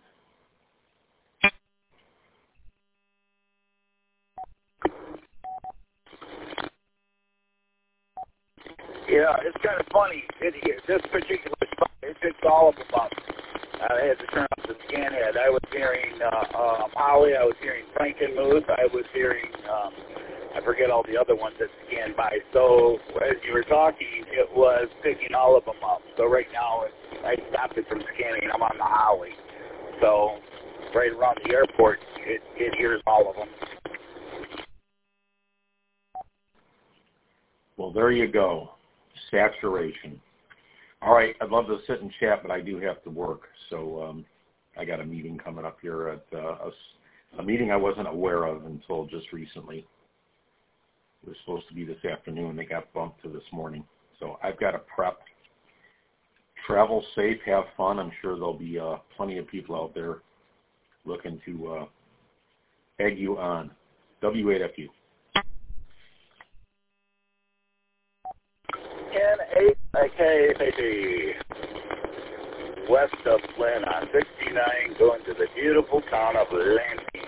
Yeah, it's kind of funny. It, it, this particular spot, it picks all of them up. I had to turn off the scan head. I was hearing uh, um, Holly. I was hearing Frankenmuth. I was hearing, um, I forget all the other ones that scanned by. So as you were talking, it was picking all of them up. So right now, it's, I stopped it from scanning. I'm on the Holly. So right around the airport, it, it hears all of them. Well, there you go. Saturation. All right, I'd love to sit and chat, but I do have to work. So um, I got a meeting coming up here at uh, a, a meeting I wasn't aware of until just recently. It was supposed to be this afternoon. They got bumped to this morning. So I've got to prep. Travel safe, have fun. I'm sure there'll be uh, plenty of people out there looking to uh, egg you on. W eight F U. N A K P P. West of Flint on sixty-nine, going to the beautiful town of Lansing.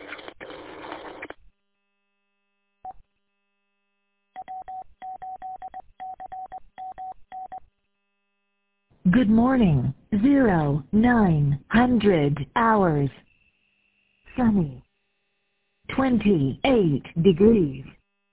Good morning. Zero, nine hundred hours. Sunny. Twenty-eight degrees.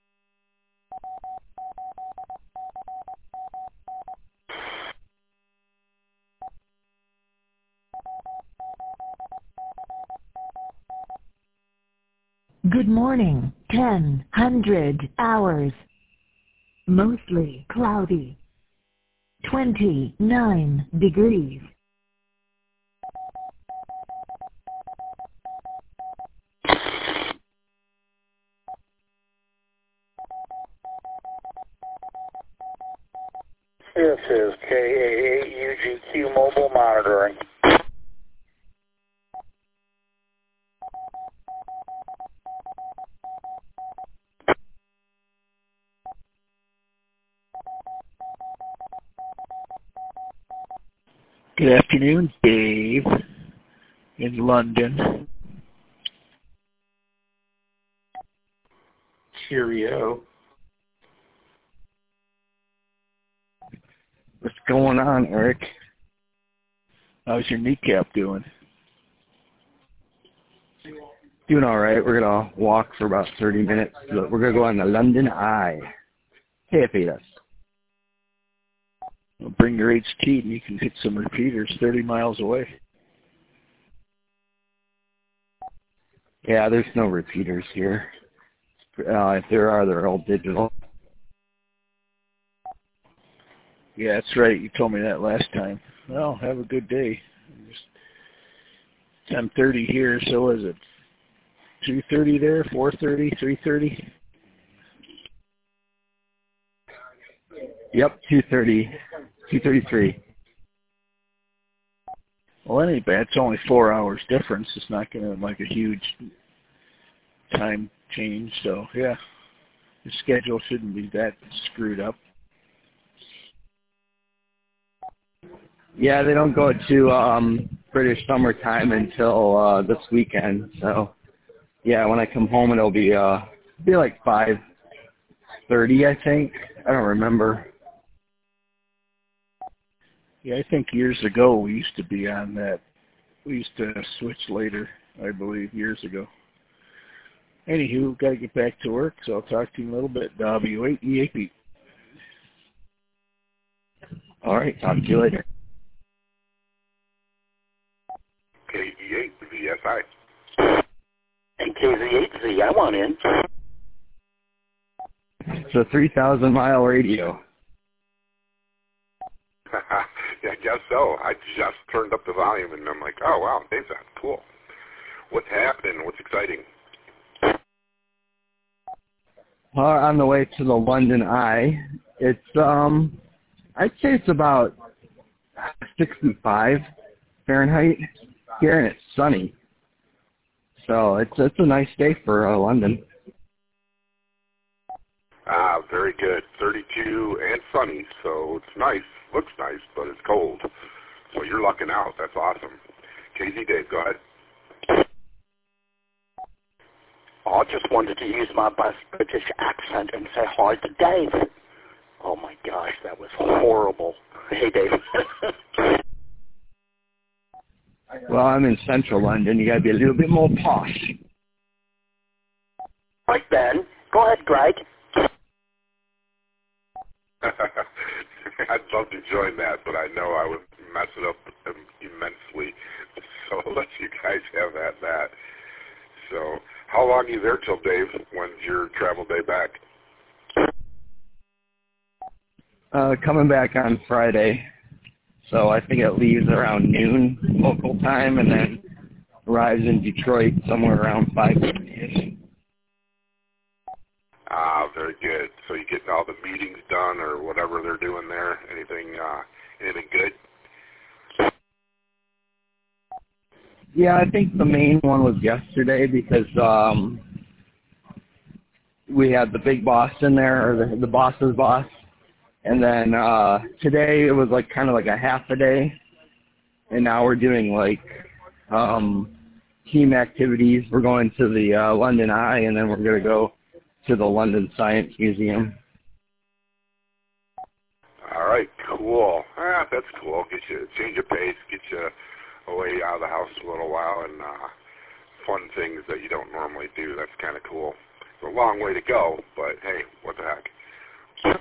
Good morning. Ten hundred hours. Mostly cloudy. Twenty-nine degrees. This is K A eight U G Q Mobile Monitoring. Good afternoon, Dave, in London. Cheerio. What's going on, Eric? How's your kneecap doing? Doing all right. We're going to walk for about thirty minutes. We're going to go on the London Eye. Hey, feed us. Well, bring your H T and you can hit some repeaters thirty miles away. Yeah, there's no repeaters here. Uh, if there are, they're all digital. Yeah, that's right. You told me that last time. Well, have a good day. ten thirty here, so is it two thirty there, four thirty, three thirty? Yep, two thirty, two thirty-three. Well, that ain't bad. It's only four hours difference. It's not going to like a huge time change. So, yeah, the schedule shouldn't be that screwed up. Yeah, they don't go to um, British summertime until uh, this weekend. So, yeah, when I come home, it'll be uh, be like five thirty, I think. I don't remember. Yeah, I think years ago we used to be on that. We used to switch later, I believe, years ago. Anywho, got to get back to work, so I'll talk to you in a little bit. W eight E A P. All right, talk to you later. K E eight V S I. And K Z eight Z, I want in. It's a three thousand mile radio. Yeah, I guess so. I just turned up the volume, and I'm like, oh, wow, Dave's on. Cool. What's happening? What's exciting? Uh, on the way to the London Eye, it's, um, I'd say it's about sixty-five Fahrenheit here, and it's sunny. So it's it's a nice day for uh, London. Ah, very good. thirty-two and sunny, so it's nice. Looks nice, but it's cold. So you're lucking out. That's awesome. K Z Dave, go ahead. I just wanted to use my best British accent and say hi to Dave. Oh my gosh, that was horrible. Hey, Dave. Well, I'm in central London. You got to be a little bit more posh. Right then. Go ahead, Greg. I'd love to join that, but I know I would mess it up immensely. So I'll let you guys have that. that. So how long are you there till, Dave? When's your travel day back? Uh, coming back on Friday. So I think it leaves around noon local time and then arrives in Detroit somewhere around five thirty-ish. Ah, very good. So you getting all the meetings done or whatever they're doing there? Anything, uh, anything good? Yeah, I think the main one was yesterday because um, we had the big boss in there, or the, the boss's boss. And then uh, today it was like kind of like a half a day. And now we're doing like um, team activities. We're going to the uh, London Eye, and then we're going to go to the London Science Museum. All right, cool. Ah, that's cool. Get you change of pace, get you away out of the house for a little while, and uh, fun things that you don't normally do. That's kind of cool. It's a long way to go, but hey, what the heck?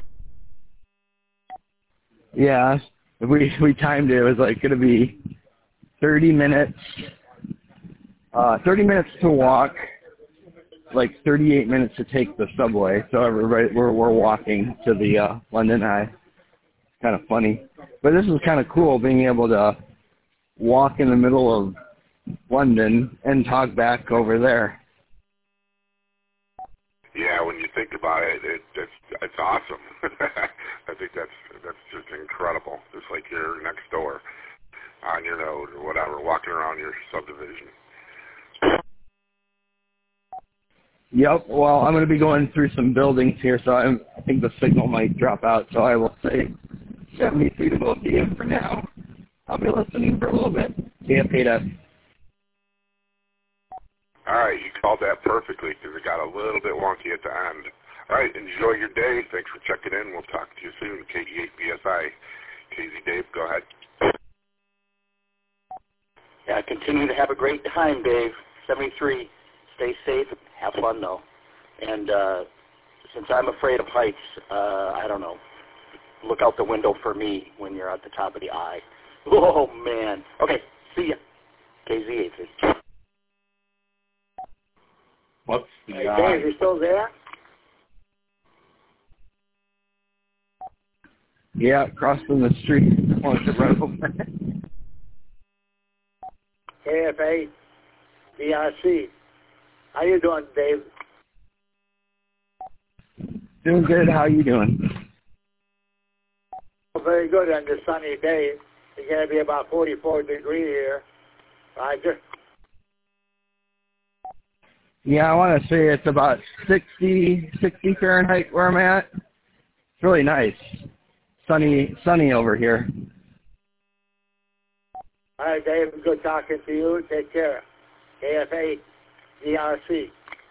Yeah, we we timed it. It was like going to be thirty minutes, uh, thirty minutes to walk, like thirty-eight minutes to take the subway. So everybody, we're we're walking to the uh, London Eye. It's kind of funny, but this is kind of cool being able to walk in the middle of London and talk back over there. Yeah, when you think about it, it it's it's awesome. I think that's that's just incredible. Just like you're next door on your node or whatever, walking around your subdivision. Yep. Well, I'm going to be going through some buildings here, so I'm, I think the signal might drop out. So I will say seventy feet above the air for now. I'll be listening for a little bit. K F eight S. All right, you called that perfectly because it got a little bit wonky at the end. All right, enjoy your day. Thanks for checking in. We'll talk to you soon. K D eight B S I. K Z Dave, go ahead. Yeah, continue to have a great time, Dave. seventy-three. Stay safe. Have fun, though. And uh, since I'm afraid of heights, uh, I don't know. Look out the window for me when you're at the top of the eye. Oh, man. Okay, see ya. K Z eight. What's the Hey, eye? Dave, you still there? Yeah, crossing the street. Want to run over. K F A D R C. How you doing, Dave? Doing good. How you doing? Very good on this sunny day. It's going to be about forty-four degrees here. I just Yeah, I want to say it's about sixty, sixty Fahrenheit where I'm at. It's really nice. Sunny, sunny over here. All right, Dave. Good talking to you. Take care. K F A D R C.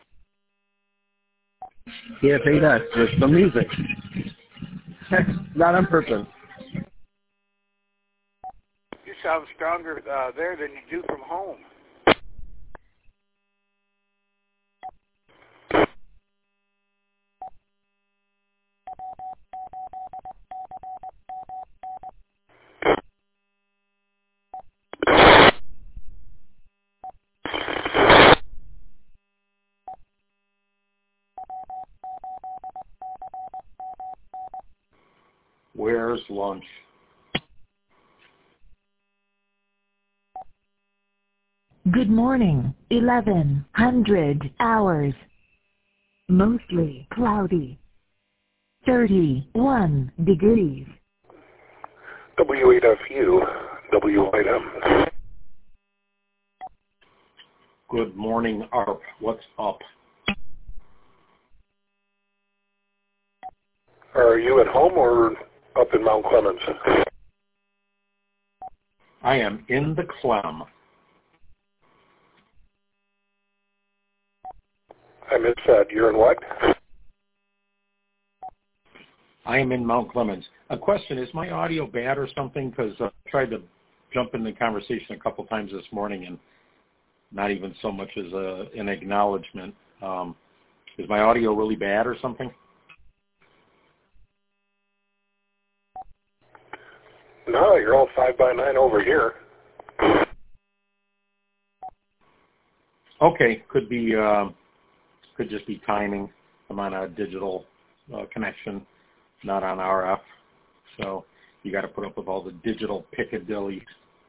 K F eight S with some music. Not on purpose. You sound stronger uh, there than you do from home. Where's lunch? Good morning. eleven hundred hours. Mostly cloudy. thirty-one degrees. W eight F U, W eight M. Good morning, A R P. What's up? Are you at home or up in Mount Clemens? I am in the Clem. I missed that. You're in what? I am in Mount Clemens. A question, is my audio bad or something? Because uh, I tried to jump in the conversation a couple times this morning and not even so much as a, an acknowledgement. Um, is my audio really bad or something? No, you're all five by nine over here. Okay, could be, uh, could just be timing. I'm on a digital uh, connection, not on R F. So you got to put up with all the digital piccadilly.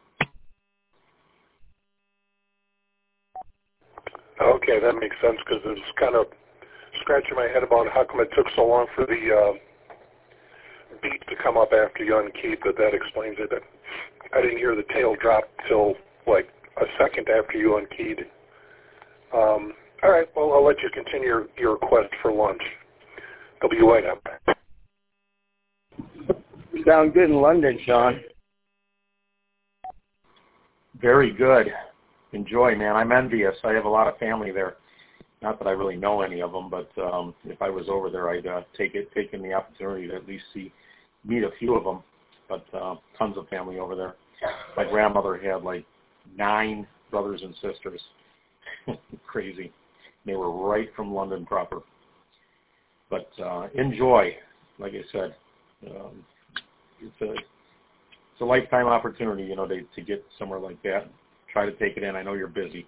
Okay, that makes sense because I was kind of scratching my head about how come it took so long for the uh, beat to come up after you unkeyed, but that explains it. I didn't hear the tail drop till like a second after you unkeyed. Um, all right, well, I'll let you continue your, your quest for lunch. W eight M. Sound good in London, Sean. Very good. Enjoy, man. I'm envious. I have a lot of family there. Not that I really know any of them, but um, if I was over there, I'd uh, take it, taken the opportunity to at least see, meet a few of them. But uh, tons of family over there. My grandmother had like nine brothers and sisters. Crazy. They were right from London proper. But uh, enjoy, like I said. Um, it's a it's a lifetime opportunity, you know, to to get somewhere like that. Try to take it in. I know you're busy.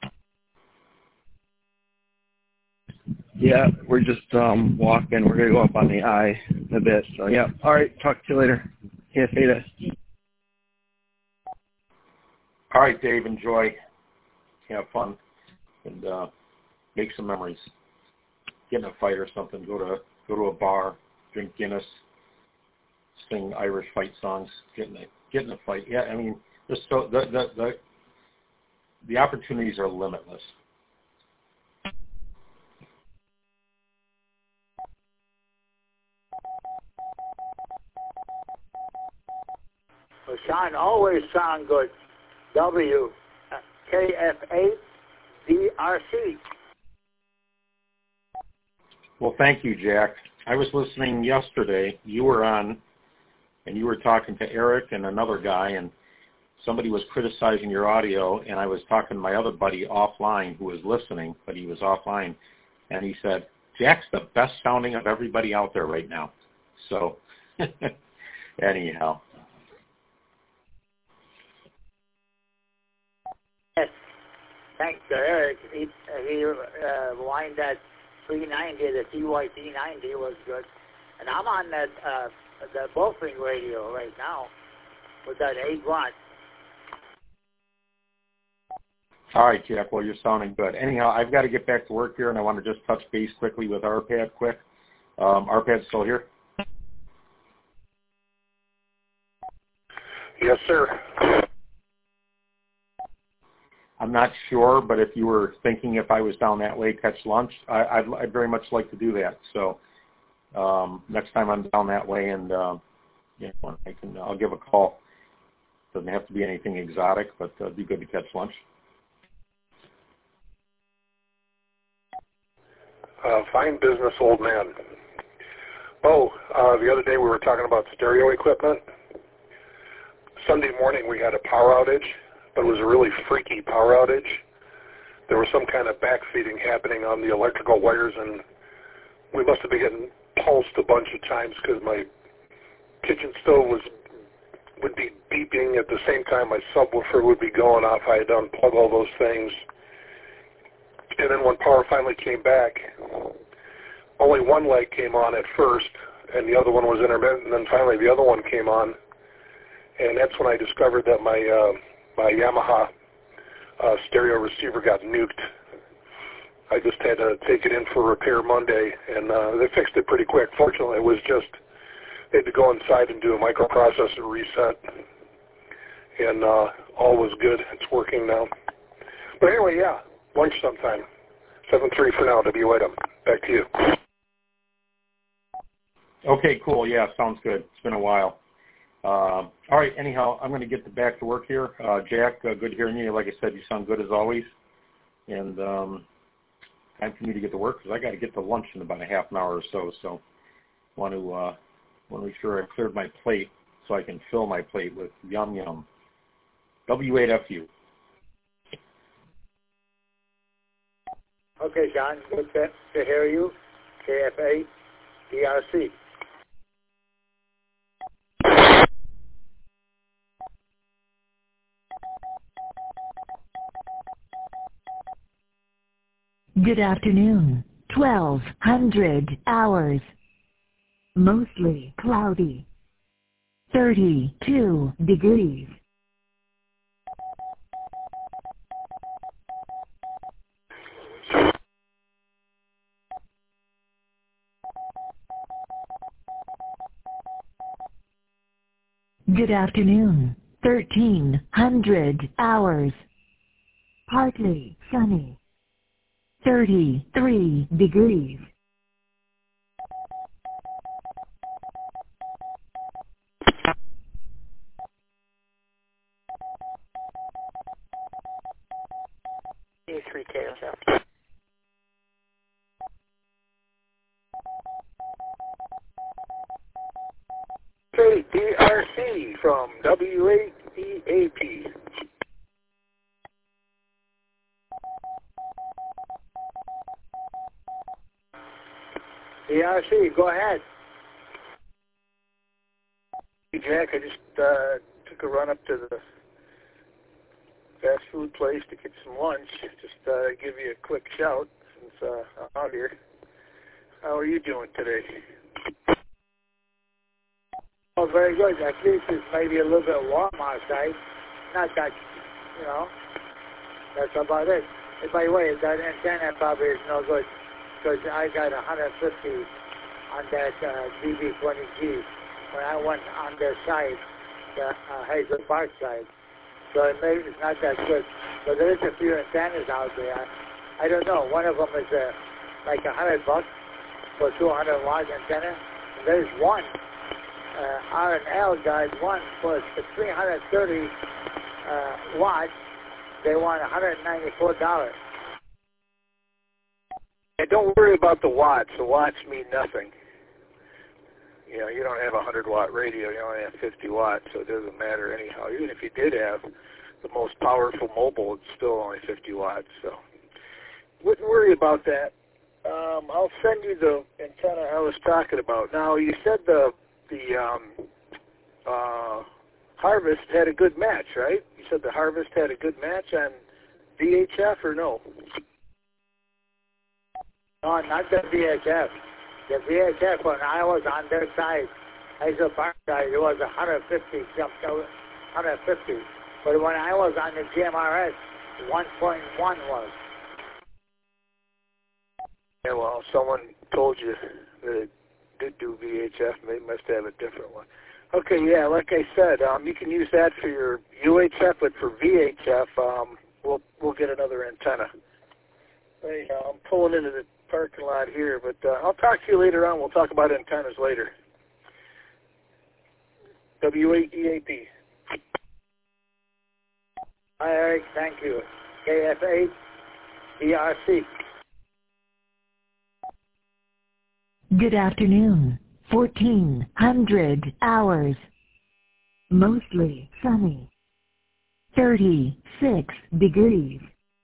Yeah, we're just um, walking. We're going to go up on the I a bit. So, yeah. All right. Talk to you later. K F eight S. All right, Dave. Enjoy. Have fun. And uh, make some memories. Get in a fight or something. Go to go to a bar. Drink Guinness. Sing Irish fight songs. Get in a, get in a fight. Yeah, I mean, just so the the the, the opportunities are limitless. Well, Sean always sound good. W K F A D R C. Well, thank you, Jack. I was listening yesterday. You were on, and you were talking to Eric and another guy, and somebody was criticizing your audio, and I was talking to my other buddy offline who was listening, but he was offline, and he said, Jack's the best sounding of everybody out there right now. So, anyhow. Yes. Thanks to Eric. He, he uh, lined that three ninety, the T Y T ninety was good. And I'm on that uh, the Bullfing radio right now with that eight watt. All right, Jack. Well, you're sounding good. Anyhow, I've got to get back to work here, and I want to just touch base quickly with R P A D quick. Um, R P A D's still here? Yes, sir. I'm not sure, but if you were thinking if I was down that way, catch lunch, I, I'd, I'd very much like to do that. So um, next time I'm down that way, and uh, you know, I can, I'll give a call. Doesn't have to be anything exotic, but uh, it'd be good to catch lunch. Uh, fine business, old man. Oh, uh, the other day we were talking about stereo equipment. Sunday morning we had a power outage, but it was a really freaky power outage. There was some kind of backfeeding happening on the electrical wires, and we must have been getting pulsed a bunch of times because my kitchen stove was would be beeping at the same time my subwoofer would be going off. I had to unplug all those things. And then when power finally came back, only one light came on at first, and the other one was intermittent, and then finally the other one came on. And that's when I discovered that my uh, my Yamaha uh, stereo receiver got nuked. I just had to take it in for repair Monday, and uh, they fixed it pretty quick. Fortunately, it was just, they had to go inside and do a microprocessor reset, and uh, all was good. It's working now. But anyway, yeah, lunch sometime. seven three for now, W item. Back to you. Okay, cool. Yeah, sounds good. It's been a while. Uh, all right, anyhow, I'm going to get back to work here. Uh, Jack, uh, good hearing you. Like I said, you sound good as always. And um, time for me to get to work because I got to get to lunch in about a half an hour or so. So want to uh, want to make sure I cleared my plate so I can fill my plate with yum yum. W eight F U. Okay, John, good to, to hear you. K F A D R C. Good afternoon. twelve hundred hours. Mostly cloudy. thirty-two degrees. Good afternoon. thirteen hundred hours. Partly sunny. thirty-three degrees. three K S F. K D R C from W eight E A P. D R C, go ahead. Hey, Jack, I just uh, took a run up to the fast food place to get some lunch. Just uh, give you a quick shout since uh, I'm out here. How are you doing today? Oh, very good. At least it's maybe a little bit warm outside. Not that, you know, that's about it. And by the way, that antenna probably is no good because I got one hundred fifty on that uh, D B twenty G when I went on their side, the uh, Hazel Park side. So it maybe it's not that good. But there is a few antennas out there. I don't know. One of them is uh, like a hundred bucks for two hundred watt antenna. And there's one uh, R and L guys won was for three hundred thirty uh, watts. They won one hundred ninety-four dollars. And don't worry about the watts. The watts mean nothing. You know, you don't have a one hundred watt radio. You only have fifty watts, so it doesn't matter anyhow. Even if you did have the most powerful mobile, it's still only fifty watts. So wouldn't worry about that. Um, I'll send you the antenna I was talking about. Now, you said the the um, uh, Harvest had a good match, right? You said the Harvest had a good match on V H F, or no? No, not the V H F. The V H F, when I was on their side, as a bar side, it was one hundred fifty, jumped out one hundred fifty. But when I was on the G M R S, one point one was. Yeah, well, someone told you that it did do V H F. They must have a different one. Okay, yeah, like I said, um, you can use that for your U H F, but for V H F, um, we'll we'll get another antenna. Anyhow, I'm pulling into the parking lot here, but uh, I'll talk to you later on. We'll talk about antennas later. W eight E A P. Hi, Eric. Thank you. K F eight D R C. Good afternoon. fourteen hundred hours. Mostly sunny. thirty-six degrees.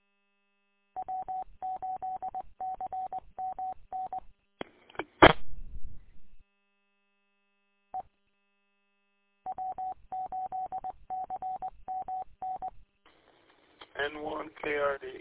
N one K R D.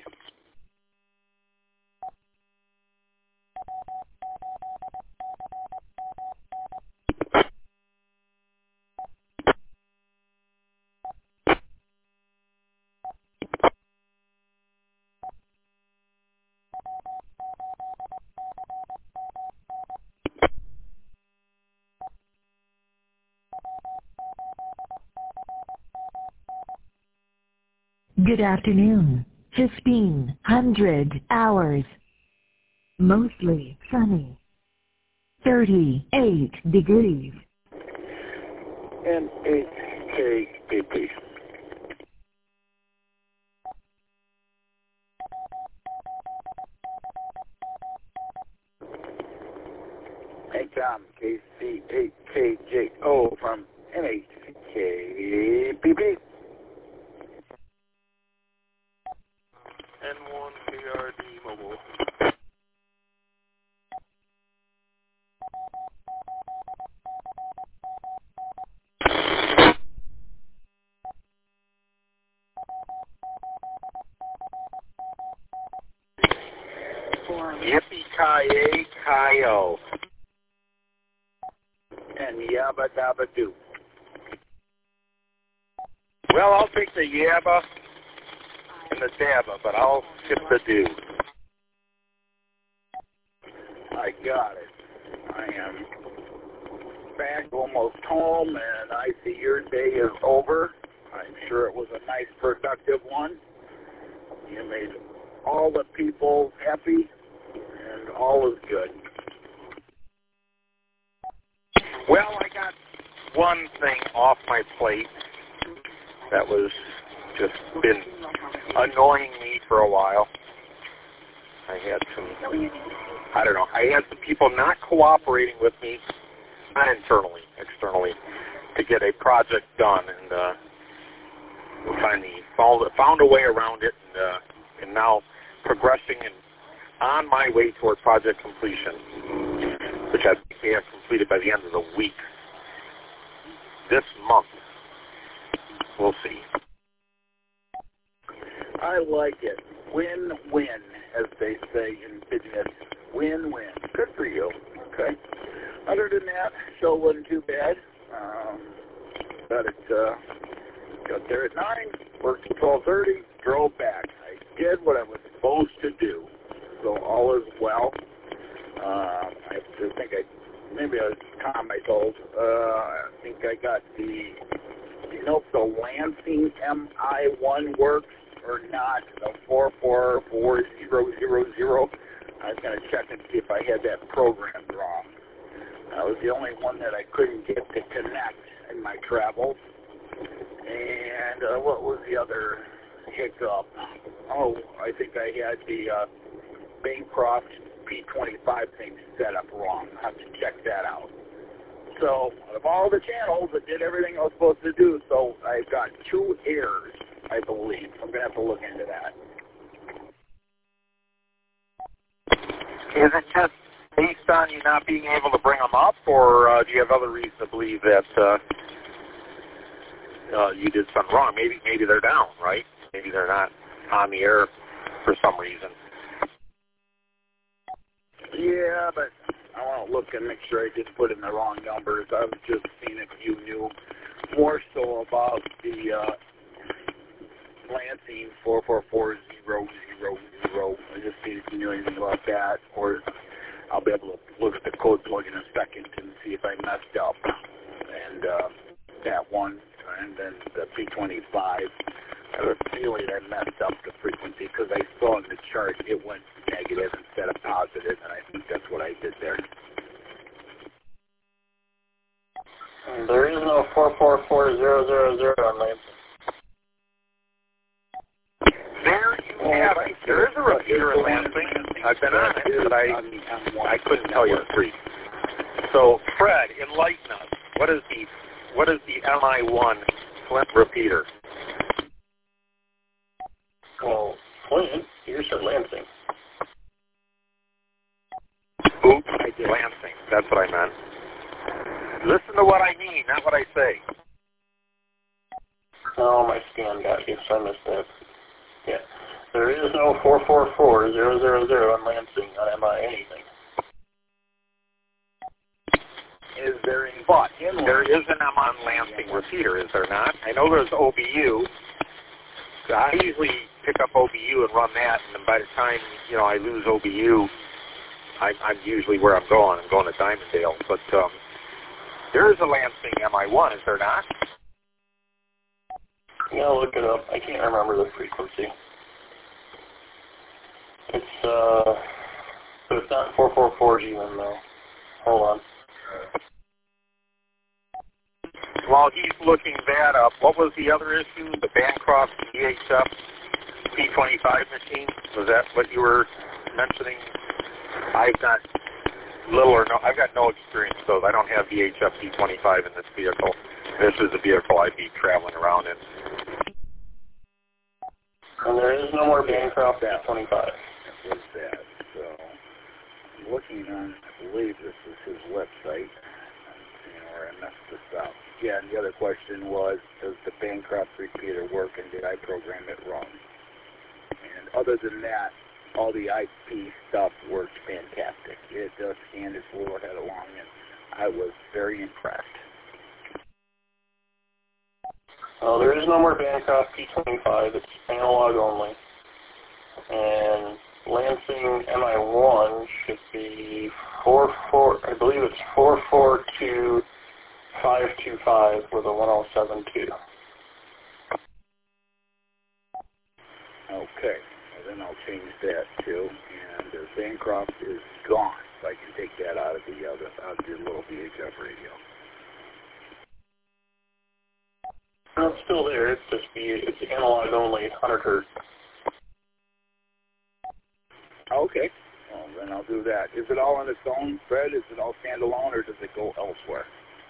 Good afternoon. fifteen hundred hours. Mostly sunny. thirty-eight degrees. N eight K P P. Hey, Tom, K C eight K J O from N H K P P. N one K R D mobile. Yippee-ki-yay-ki-yo. And yabba dabba doo. Well, I'll take the yabba and the dabba, but I'll skip the do. I got it. I am back almost home, and I see your day is over. I'm sure it was a nice, productive one. You made all the people happy, and all is good. Well, I got one thing off my plate that was just been annoying me for a while. I had some, I don't know, I had some people not cooperating with me, not internally, externally, to get a project done, and uh, we finally found, found a way around it, and, uh, and now progressing and on my way toward project completion, which I think we have completed by the end of the week. This month. We'll see. I like it. Win-win, as they say in business. Win-win. Good for you. Okay. Other than that, show wasn't too bad. Um, got it. Uh, got there at nine. Worked till twelve thirty. Drove back. I did what I was supposed to do. So all is well. Uh, I think I maybe I was Tom. I told. Uh, I think I got the. You know if the Lansing M I one works or not, the four four four zero zero zero. I was going to check and see if I had that programmed wrong. That was the only one that I couldn't get to connect in my travels. And uh, what was the other hiccup? Oh, I think I had the uh, Bancroft P twenty-five thing set up wrong. I have to check that out. So, out of all the channels, it did everything I was supposed to do. So, I've got two errors, I believe. I'm going to have to look into that. Is it just based on you not being able to bring them up, or uh, do you have other reason to believe that uh, uh, you did something wrong? Maybe maybe they're down, right? Maybe they're not on the air for some reason. Yeah, but I want to look and make sure I didn't put in the wrong numbers. I was just seeing if you knew more so about the uh, Lansing four four four zero zero zero. I just see if you knew anything about that, or I'll be able to look at the code plug in a second and see if I messed up. And uh, that one, and then the P twenty-five. I have a feeling I messed up the frequency because I saw in the chart it went negative instead of positive, and I think that's what I did there. There is no four four four zero zero zero on Lansing. There you have it. There is a repeater in Lansing. I've been on it, but I I couldn't tell you the brief. So, Fred, enlighten us. What is the what is the M I one Flint repeater? Well, Flint, you said Lansing. Oops, I did. Lansing. That's what I meant. Listen to what I mean, not what I say. Oh, my scan got you, so I missed that. Yeah. There is no four four four zero zero zero on Lansing on M I anything. Is there any? But there is an M on Lansing repeater, is there not? I know there's O B U. I usually pick up O B U and run that, and then by the time, you know, I lose O B U, I, I'm usually where I'm going. I'm going to Diamonddale. But um, there is a Lansing M I one, is there not? Yeah, I'll look it up. I can't remember the frequency. It's, uh, so it's not four four four even, though. Hold on. While he's looking that up, what was the other issue? The Bancroft V H F P twenty-five machine? Was that what you were mentioning? I've got little or no, I've got no experience with those. I don't have V H F P twenty-five in this vehicle. This is the vehicle I'd be traveling around in. And there is no more Bancroft P twenty-five. What's that? So, I'm looking on, I believe this is his website. I'm seeing where I messed this up. Yeah, and the other question was, does the Bancroft repeater work, and did I program it wrong? And other than that, all the I P stuff worked fantastic. It does scan its little head along, and I was very impressed. Oh, there is no more Bancroft P twenty-five. It's analog only. And Lansing M I one should be four four. I believe it's four four two five two five with a one oh seven two. Okay, well then I'll change that too. And the Bancroft is gone, so I can take that out of the other, out of the little V H F radio. No, it's still there. It's just the it's analog only, one hundred hertz. Okay, well then I'll do that. Is it all on its own, Fred? Is it all standalone, or does it go elsewhere?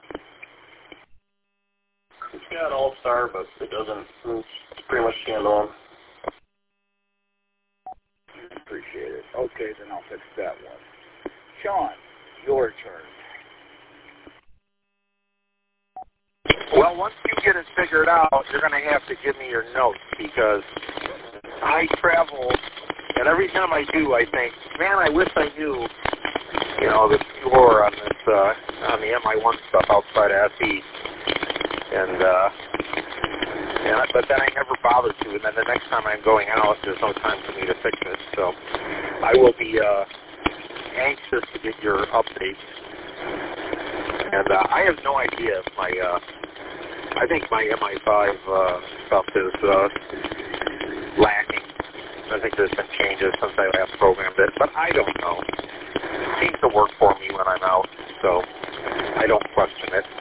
It's got All-Star, but it doesn't. It's pretty much standalone. Appreciate it. Okay, then I'll fix that one. Sean, your turn. Well, once you get it figured out, you're going to have to give me your notes, because I travel, and every time I do, I think, man, I wish I knew, you know, the score on this, uh, on the M I one stuff outside of S E. And, uh, and, but then I never bothered to, and then the next time I'm going out, there's no time for me to fix it. So I will be uh, anxious to get your updates. And uh, I have no idea if my, uh, I think my M I five uh, stuff is uh, lacking. I think there's been changes since I last programmed it, but I don't know. It seems to work for me when I'm out, so I don't question it.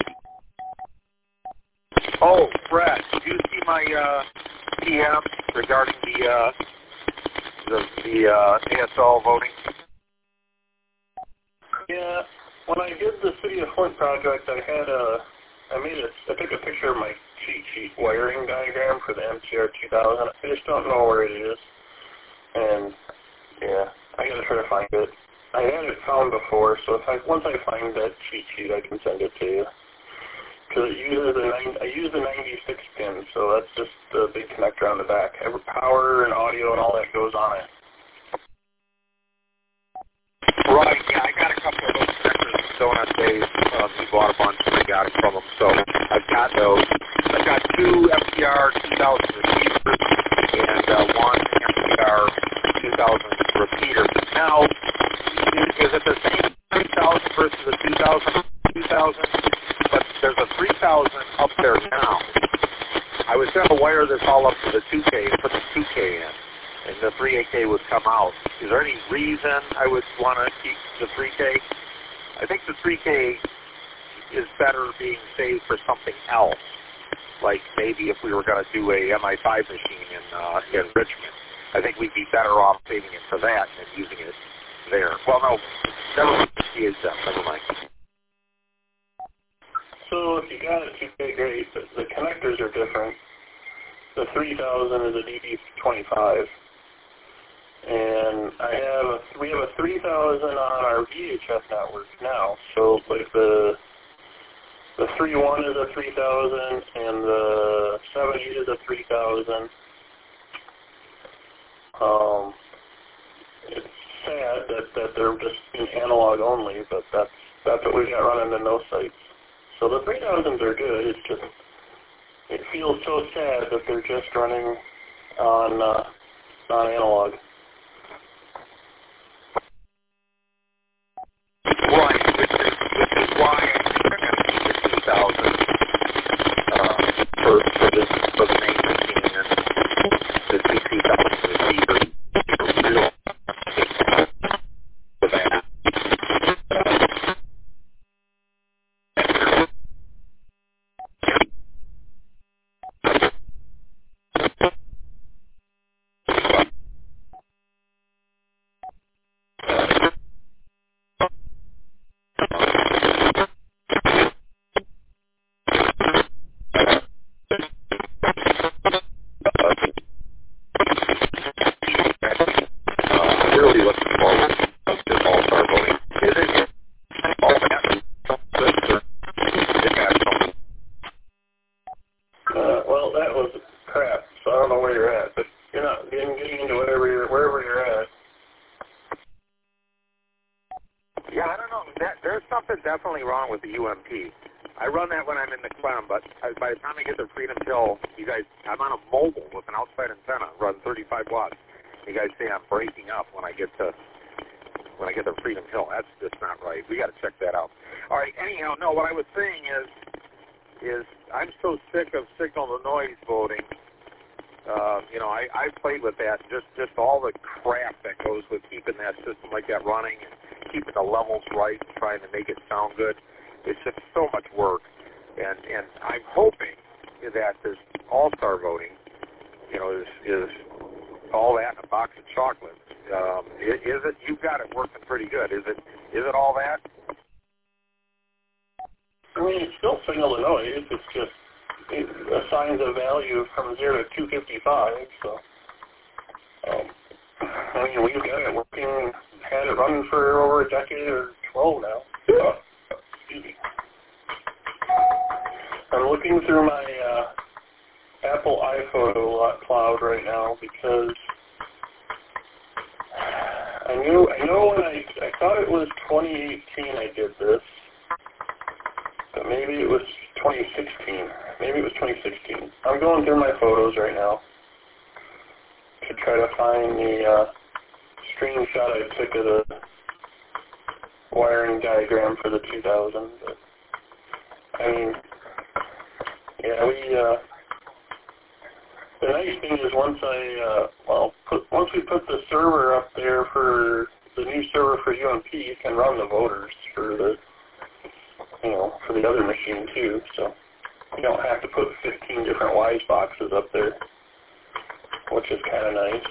Oh, Brett, did you see my uh, P M regarding the uh, the, the uh, A S L voting? Yeah, when I did the City of Flint project, I had a, I made a, I took a picture of my cheat sheet wiring diagram for the M T R two thousand. I just don't know where it is, and yeah, I gotta try to find it. I had it found before, so if I once I find that cheat sheet, I can send it to you. Because it uses the nine, I use the ninety-six pin, so that's just the big connector on the back. Every power and audio and all that goes on it. Right, yeah, I got a couple of those connectors from Donut Days. Um, we bought a bunch and I got it from them, so I've got those. I've got two M T R two thousand receivers and uh, one M T R two thousand repeater. Now, is it the same three thousand versus the two thousand? two thousand? But there's a three thousand up there now. I was going to wire this all up to the two K and put the two K in, and the three K would come out. Is there any reason I would want to keep the three K? I think the three K is better being saved for something else, like maybe if we were going to do a M I five machine in, uh, in Richmond. I think we'd be better off saving it for that than using it there. Well, no, never mind. T H M, never mind. So if you got a two K, great, but the connectors are different. The three thousand is a D B twenty-five, and I have a, we have a three thousand on our V H F network now. So like the the three one is a three thousand, and the seven eight is a three thousand. Um, it's sad that that they're just in analog only, but that's that's what we got running in those sites. So the three thousands are good. It's just, it feels so sad that they're just running on uh, on analog. Right, which is, which is why I'm going to keep the two thousand uh, for, for, this, for the main machine and the two thousand receivers. Real for that. Wrong with the U M P. I run that when I'm in the Clem, but by the time I get to Freedom Hill, you guys, I'm on a mobile with an outside antenna, run thirty-five watts. You guys say I'm breaking up when I get to when I get to Freedom Hill. That's just not right. We got to check that out. All right. Anyhow, no. What I was saying is, is I'm so sick of signal to noise voting. Uh, you know, I I played with that. Just just all the crap that goes with keeping that system like that running and keeping the levels right and trying to make it sound good. It's just so much work. And and I'm hoping that this all-star voting, you know, is, is all that in a box of chocolates. Um, is, is it? You've got it working pretty good. Is it? Is it all that? I mean, it's still signal to noise. It's just it assigns a value from zero to two fifty-five. So, um, I mean, we've got it working. Had it running for over a decade or twelve now. Uh, excuse me. I'm looking through my uh, Apple iPhoto cloud right now because I knew I know when I I thought it was twenty eighteen I did this, but maybe it was twenty sixteen. Maybe it was twenty sixteen. I'm going through my photos right now to try to find the uh, screenshot I took of the wiring diagram for the two thousand. But, I mean, yeah, we, uh, the nice thing is once I, uh, well, put, once we put the server up there for, the new server for U M P, you can run the voters for the, you know, for the other machine too. So you don't have to put fifteen different Wise boxes up there, which is kind of nice.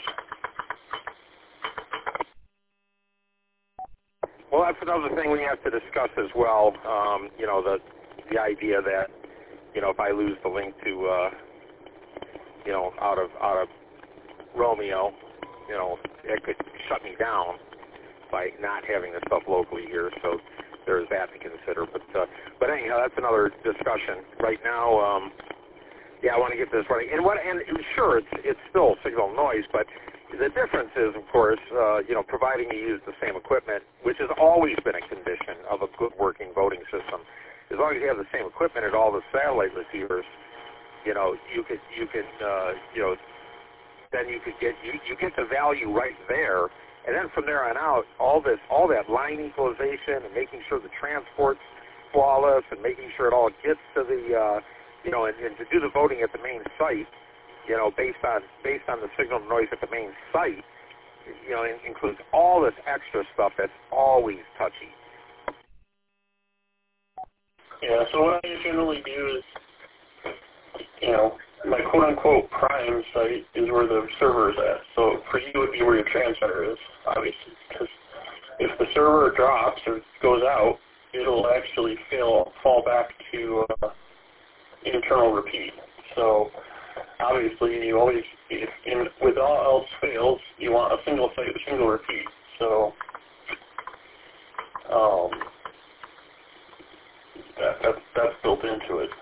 Well, that's another thing we have to discuss as well. Um, you know, the the idea that, you know, if I lose the link to, uh, you know, out of out of Romeo, you know, it could shut me down by not having the stuff locally here. So there's that to consider. But uh, but anyhow, that's another discussion. Right now, um, yeah, I want to get this running. And what? And sure, it's it's still signal noise, but the difference is, of course, uh, you know, providing you use the same equipment, which has always been a condition of a good working voting system. As long as you have the same equipment at all the satellite receivers, you know, you could you could uh, you know, then you could get you you get the value right there. And then from there on out, all this, all that line equalization and making sure the transport's flawless and making sure it all gets to the, uh, you know, and, and to do the voting at the main site, you know, based on based on the signal noise at the main site, you know, it includes all this extra stuff that's always touchy. Yeah. So what I generally do is, you know, my quote-unquote prime site is where the server is at. So for you, it would be where your transmitter is, obviously, because if the server drops or goes out, it'll actually fail, fall back to uh, internal repeat. So obviously, you always, if in, with all else fails, you want a single site with single repeat. So um, that, that, that's built into it.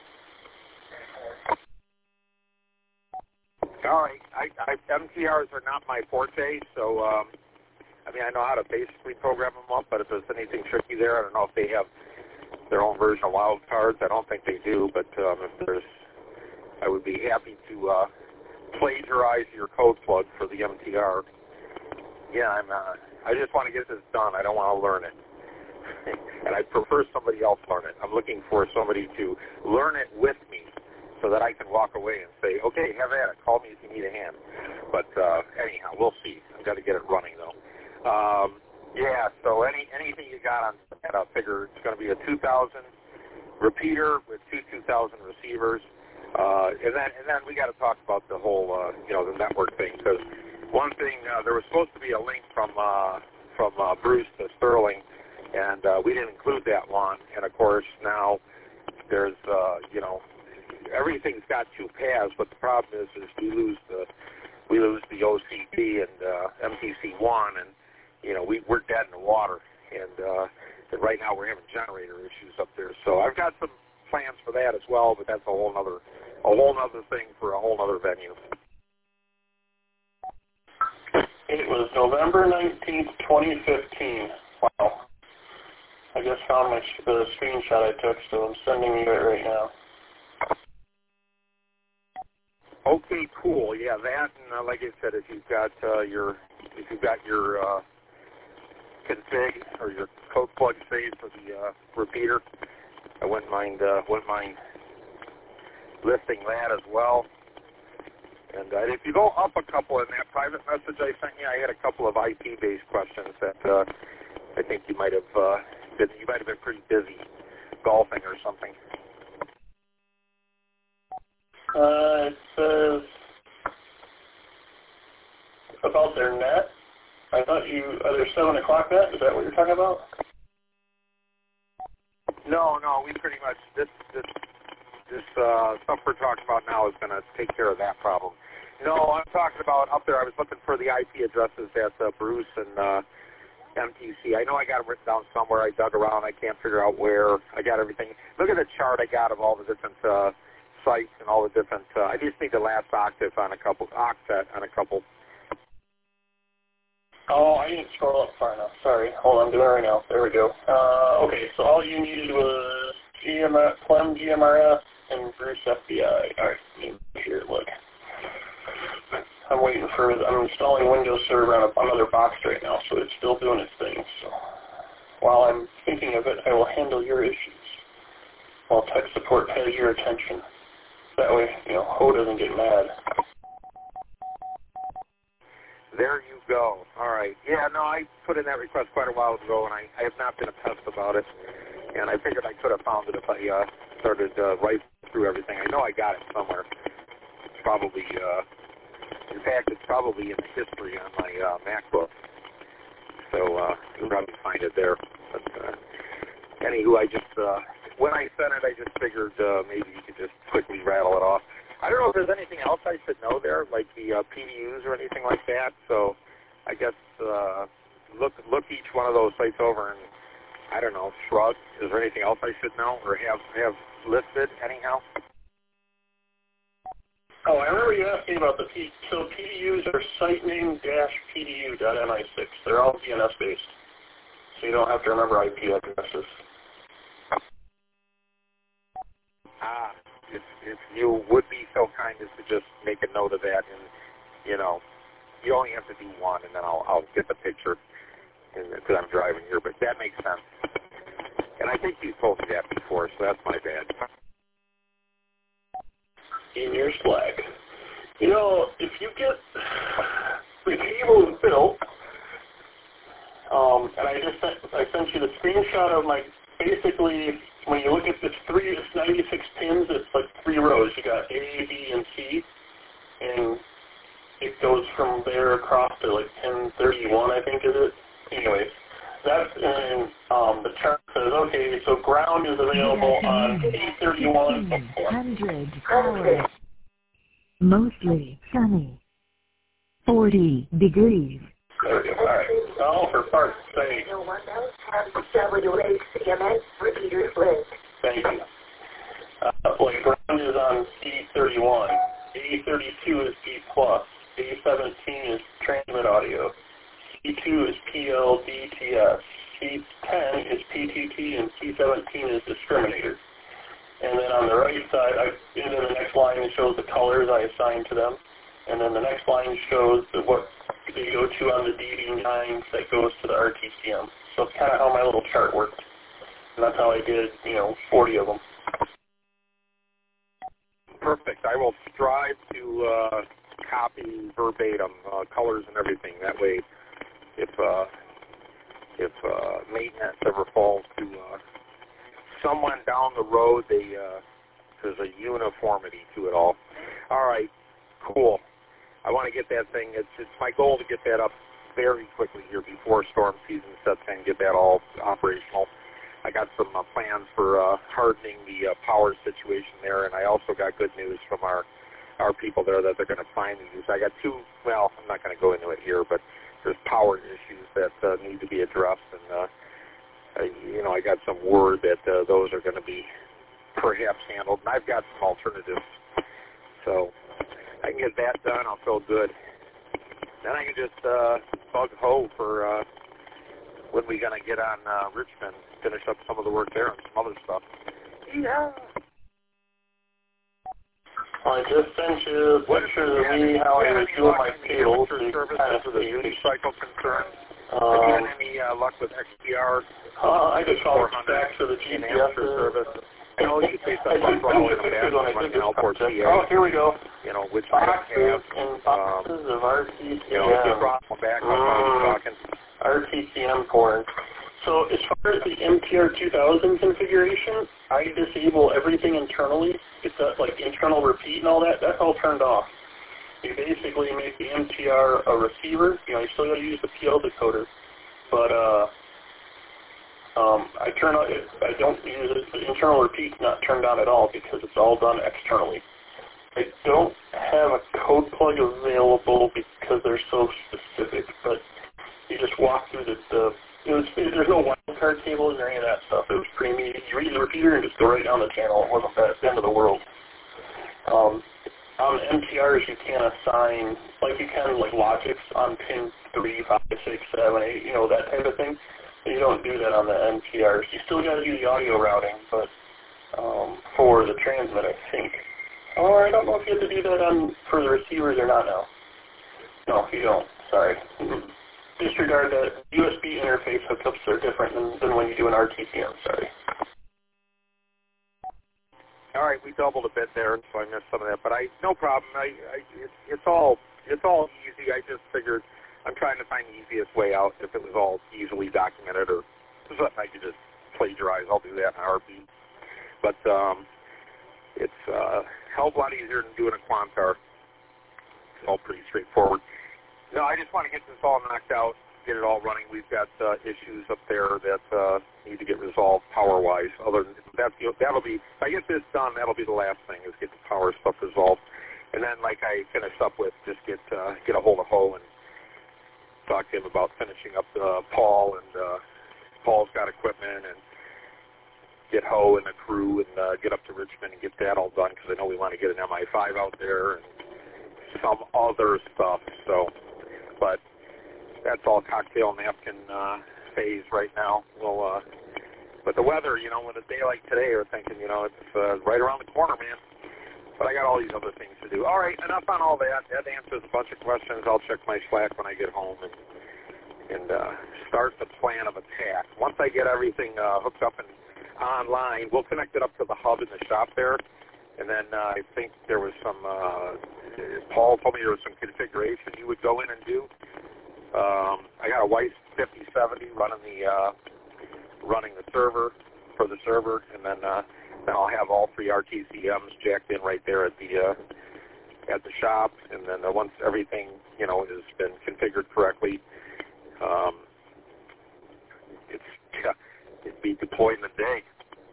All right, I, I, M T Rs are not my forte, so um, I mean I know how to basically program them up, but if there's anything tricky there, I don't know if they have their own version of wildcards. I don't think they do, but um, if there's, I would be happy to uh, plagiarize your code plug for the M T R. Yeah, I'm. Uh, I just want to get this done. I don't want to learn it, and I prefer somebody else learn it. I'm looking for somebody to learn it with me, so that I can walk away and say, okay, have at it. Call me if you need a hand. But uh, anyhow, we'll see. I've got to get it running, though. Um, yeah, so any anything you got on that, I figure it's going to be a two thousand repeater with two two thousand receivers. Uh, and then and then we got to talk about the whole, uh, you know, the network thing. Because one thing, uh, there was supposed to be a link from, uh, from uh, Bruce to Sterling, and uh, we didn't include that one. And, of course, now there's, uh, you know, everything's got two paths, but the problem is, is we lose the we lose the O C P and uh, M T C one, and you know we we're dead in the water, and, uh, and right now we're having generator issues up there. So I've got some plans for that as well, but that's a whole other a whole other thing for a whole other venue. It was November nineteenth, twenty fifteen. Wow. I just found my the screenshot I took, so I'm sending you it right now. Okay, cool. Yeah, that, and uh, like I said, if you've got uh, your if you've got your uh, config or your code plug saved for the uh, repeater, I wouldn't mind uh, wouldn't mind listing that as well. And uh, if you go up a couple in that private message I sent you, I had a couple of I P-based questions that uh, I think you might have uh, been you might have been pretty busy golfing or something. Uh, it says about their net. I thought you, uh, their seven o'clock net, is that what you're talking about? No, no, we pretty much, this this this uh, stuff we're talking about now is going to take care of that problem. No, I'm talking about up there, I was looking for the I P addresses at uh, Bruce and uh, M T C. I know I got them written down somewhere. I dug around. I can't figure out where. I got everything. Look at the chart I got of all the different uh, sites and all the different, uh, I just need the last octave on a couple, octet on a couple. Oh, I didn't scroll up far enough. Sorry. Hold on, I'm doing it right now. There we go. Uh, okay, so all you needed was G M F, Clem G M R S and Bruce F B I. All right, here, look. I'm waiting for, I'm installing Windows Server on a, another box right now, so it's still doing its thing. So while I'm thinking of it, I will handle your issues while tech support has your attention. That way, you know, Ho doesn't get mad. There you go. All right. Yeah, no, I put in that request quite a while ago, and I, I have not been a pest about it. and I figured I could have found it if I uh, started uh, right through everything. I know I got it somewhere. It's probably, uh, in fact, it's probably in the history on my uh, MacBook. So uh, you'll probably find it there. But uh, anywho, I just, uh, when I sent it, I just figured uh, maybe you could just quickly rattle it off. I don't know if there's anything else I should know there, like the uh, P D Us or anything like that. So I guess uh, look look each one of those sites over and, I don't know, shrug. Is there anything else I should know or have have listed anyhow? Oh, I remember you asking about the P. So P D Us are site name dash P D U dot N I six. They're all D N S based, so you don't have to remember I P addresses. Ah, if if you would be so kind as to just make a note of that, and you know, you only have to do one, and then I'll I'll get the picture, because I'm driving here. But that makes sense. And I think you told me that before, so that's my bad. In your Slack. You know, if you get the cable built, um, and I just sent, I sent you the screenshot of my, basically, when you look at this three, it's ninety-six pins, it's like three rows. You got A, B, and C, and it goes from there across to like ten thirty-one, I think, is it? Anyways, that's, and um, the chart says, okay, so ground is available on A thirty-one. one hundred hours. Mostly sunny. forty degrees. There we go. All right. Oh, for parts, say. Thank you. Uh, well, ground is on D thirty-one. A thirty-two is D plus. A seventeen is transmit audio. C two is P L D T S. C ten is P T T, and C seventeen is discriminator. And then on the right side, I, and then the next line shows the colors I assigned to them. And then the next line shows the, what they go to on the D D nine that goes to the R T C M. So it's kind of how my little chart worked. And that's how I did, you know, forty of them. Perfect. I will strive to uh, copy verbatim uh, colors and everything. That way, if uh, if uh, maintenance ever falls to uh, someone down the road, they uh, there's a uniformity to it all. All right, cool. I want to get that thing. It's it's my goal to get that up very quickly here before storm season sets in. Get that all operational. I got some uh, plans for uh, hardening the uh, power situation there, and I also got good news from our our people there that they're going to finally use. I got two. Well, I'm not going to go into it here, but there's power issues that uh, need to be addressed, and uh, I, you know, I got some word that uh, those are going to be perhaps handled, and I've got some alternatives. So I can get that done. I'll feel good. Then I can just uh, bug ho for uh, when we're going to get on uh, Richmond, finish up some of the work there and some other stuff. Yeah. I just sent you pictures of me, how I was doing my cables. Services for the duty cycle concern. Um, Have you had any uh, luck with X P R? Uh, I just saw back for the G P S service. I know you say something about throwing them back and running L four T A. Oh, here we go. You know, which I have. And boxes um, of R T C M. You know, if you brought them back, I'm talking. R T C M porn. So as far as the M T R two thousand configuration, I disable everything internally. It's that, like internal repeat and all that. That's all turned off. You basically make the M T R a receiver. You know, you still got to use the P L decoder, but uh, um, I turn on. It, I don't use it. The internal repeat's not turned on at all because it's all done externally. I don't have a code plug available because they're so specific, but you just walk through the. the it was, it, there's no wildcard cables or any of that stuff. It was pretty neat. You read the repeater and just go right down the channel. It wasn't that, the end of the world. Um, on M T Rs, you can assign, like you can like logics on pin three, five, six, seven, eight, you know, that type of thing. You don't do that on the M T Rs. You still got to do the audio routing, but um, for the transmit, I think. Or I don't know if you have to do that on for the receivers or not now. No, you don't. Sorry. Disregard that. U S B interface hookups are different than, than when you do an R T C M. Sorry. All right, we doubled a bit there, so I missed some of that. But I, no problem. I, I it's, it's all, it's all easy. I just figured I'm trying to find the easiest way out. If it was all easily documented, or something I could just plagiarize. I'll do that in a heartbeat. But um, it's uh, hell of a lot easier than doing a Quantar. It's all pretty straightforward. No, I just want to get this all knocked out, get it all running. We've got uh, issues up there that uh, need to get resolved power-wise. Other than that, you know, that'll be, if I get this done, that'll be the last thing, is get the power stuff resolved. And then, like I finished up with, just get uh, get a hold of Ho and talk to him about finishing up uh, Paul. And uh, Paul's got equipment, and get Ho and the crew and uh, get up to Richmond and get that all done, because I know we want to get an M I five out there and some other stuff. So, but that's all cocktail napkin uh, phase right now. We'll, uh, but the weather, you know, with a day like today, we're thinking, you know, it's uh, right around the corner, man. But I got all these other things to do. All right, enough on all that. That answers a bunch of questions. I'll check my Slack when I get home and and uh, start the plan of attack. Once I get everything uh, hooked up and online, we'll connect it up to the hub in the shop there. And then uh, I think there was some, uh, Paul told me there was some configuration you would go in and do. Um, I got a Weiss fifty seventy running the uh, running the server for the server, and then uh, then I'll have all three R T C Ms jacked in right there at the uh, at the shop. And then uh, once everything, you know, has been configured correctly, um, it's yeah, it'd be deployed in a day.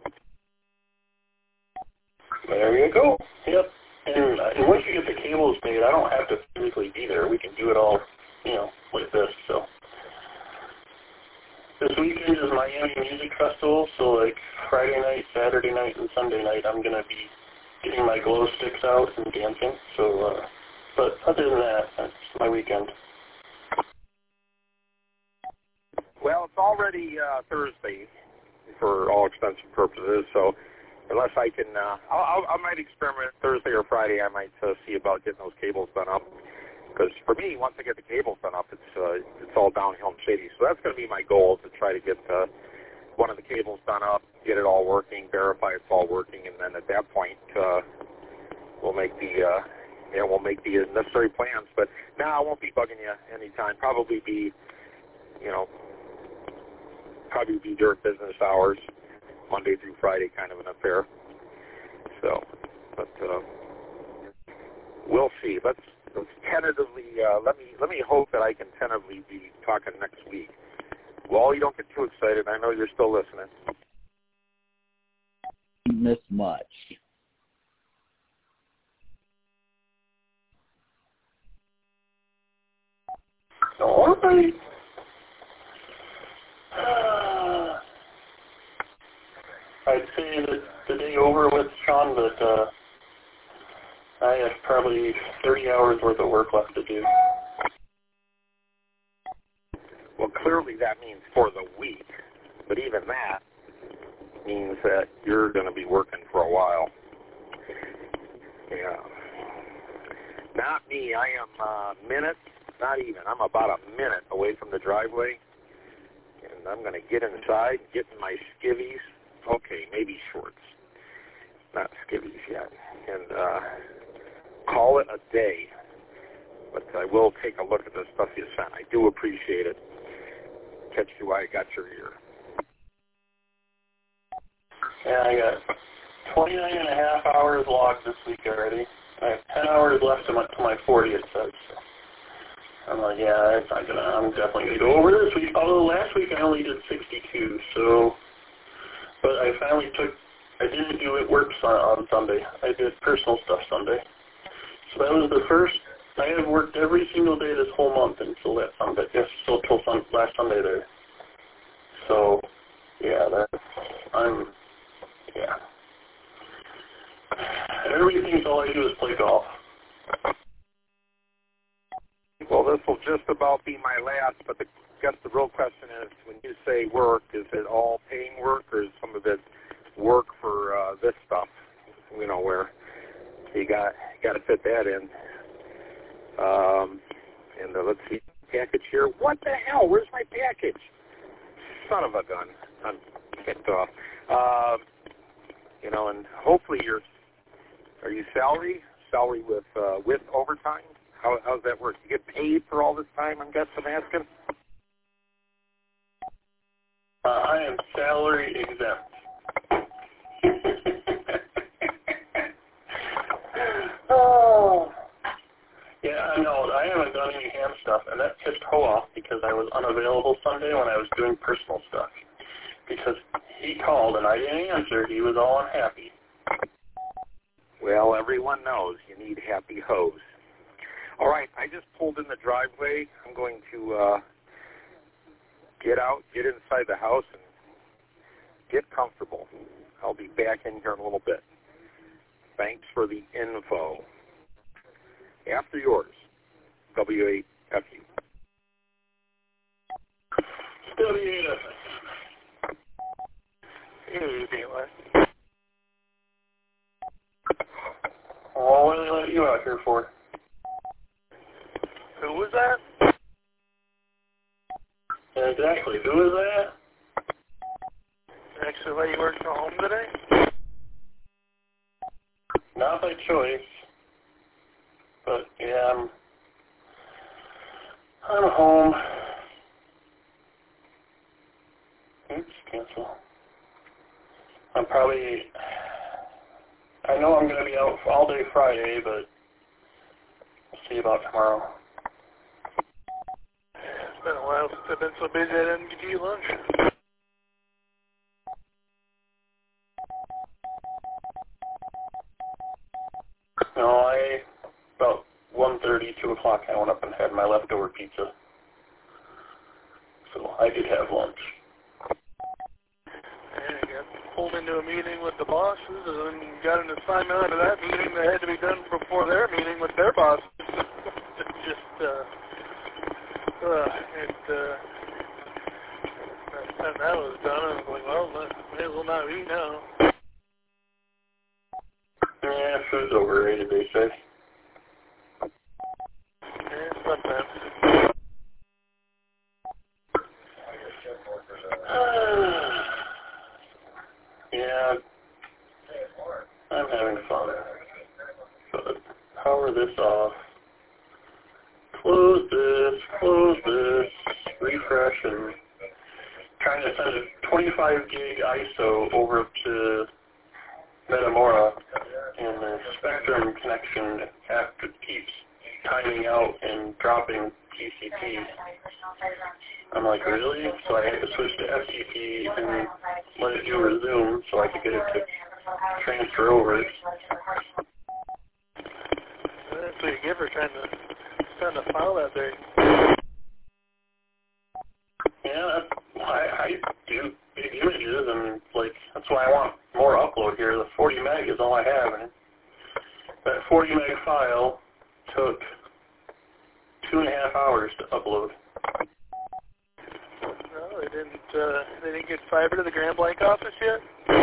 There you go. Yep. And, uh, and once you get the cables made, I don't have to physically be there. We can do it all, you know, like this. So this weekend is Miami Music Festival, so like Friday night, Saturday night, and Sunday night, I'm gonna be getting my glow sticks out and dancing. So, uh, but other than that, that's my weekend. Well, it's already uh, Thursday for all extensive purposes, so unless I can, uh, I'll, I'll, I might experiment Thursday or Friday. I might uh, see about getting those cables done up. Because for me, once I get the cables done up, it's uh, it's all downhill and shady. So that's going to be my goal, is to try to get uh, one of the cables done up, get it all working, verify it's all working, and then at that point, uh, we'll make the uh, yeah we'll make the necessary plans. But now I won't be bugging you anytime. Probably be, you know, probably be during business hours, Monday through Friday, kind of an affair. So, but uh, we'll see. Let's. Let's tentatively, uh, let me let me hope that I can tentatively be talking next week. Well, you don't get too excited. I know you're still listening. Miss much. All right. Uh, I'd say that the day over with, Sean, but uh, I have probably thirty hours worth of work left to do. Well, clearly that means for the week, but even that means that you're going to be working for a while. Yeah. Not me. I am uh, minutes, not even. I'm about a minute away from the driveway, and I'm going to get inside, get in my skivvies. Okay, maybe shorts. Not skivvies yet. And, uh... call it a day, but I will take a look at the stuff you sent. I do appreciate it. Catch you while I got your ear. Yeah, I got twenty-nine and a half hours logged this week already. I have ten hours left to my, to my forty, it says. I'm like, yeah, it's not gonna, I'm definitely going to go over this week. Although last week I only did sixty-two, so, but I finally took, I didn't do it work on Sunday. I did personal stuff Sunday. So that was the first, I have worked every single day this whole month until that Sunday, yes, so till sun, last Sunday there. So, yeah, that's, I'm, yeah. Everybody thinks all I do is play golf. Well, this will just about be my last, but the, I guess the real question is, when you say work, is it all paying work, or is some of it work for uh, this stuff, you know, where you got got to fit that in. Um, and uh, let's see, package here. What the hell? Where's my package? Son of a gun. I'm kicked off. Um, you know, and hopefully you're. Are you salary? Salary with uh, with overtime? How how's that work? You get paid for all this time? I'm guessing I'm asking. Uh, I am salary exempt. Oh. Yeah, I know. I haven't done any ham stuff, and that pissed Ho off because I was unavailable Sunday when I was doing personal stuff. Because he called and I didn't answer. He was all unhappy. Well, everyone knows you need happy hoes. All right, I just pulled in the driveway. I'm going to uh, get out, get inside the house, and get comfortable. I'll be back in here in a little bit. Thanks for the info. After yours, W eight F U. W eight F U. Hey, Daylight. Well, what did they let you out here for? Who was that? Exactly. Who was that? Actually let you work from home today? Not by choice. But, yeah, I'm, I'm home. Oops, cancel. I'm probably, I know I'm going to be out all day Friday, but we'll see about tomorrow. It's been a while since I've been so busy I didn't give you lunch. No, I, about one thirty, two o'clock, I went up and had my leftover pizza. So I did have lunch. And I got pulled into a meeting with the bosses and then got an assignment out of that meeting that had to be done before their meeting with their bosses. Just, uh, uh, and, uh, and that was done, and I was like, well, may as well not eat now. Yeah, food's overrated, they say. Yeah, sometimes. Yeah, I'm having fun. But power this off. Close this, close this, refresh, and trying to send a twenty-five gig I S O over to Metamora, and the Spectrum connection after keeps timing out and dropping T C P. I'm like, really? So I had to switch to F T P and let it do resume so I could get it to transfer over. That's what you give her trying to send a file that big. Yeah, I, I do big images, and like that's why I want more upload here. The forty meg is all I have, and that forty meg file took two and a half hours to upload. No, they didn't. Uh, they didn't get fiber to the Grand Blanc office yet.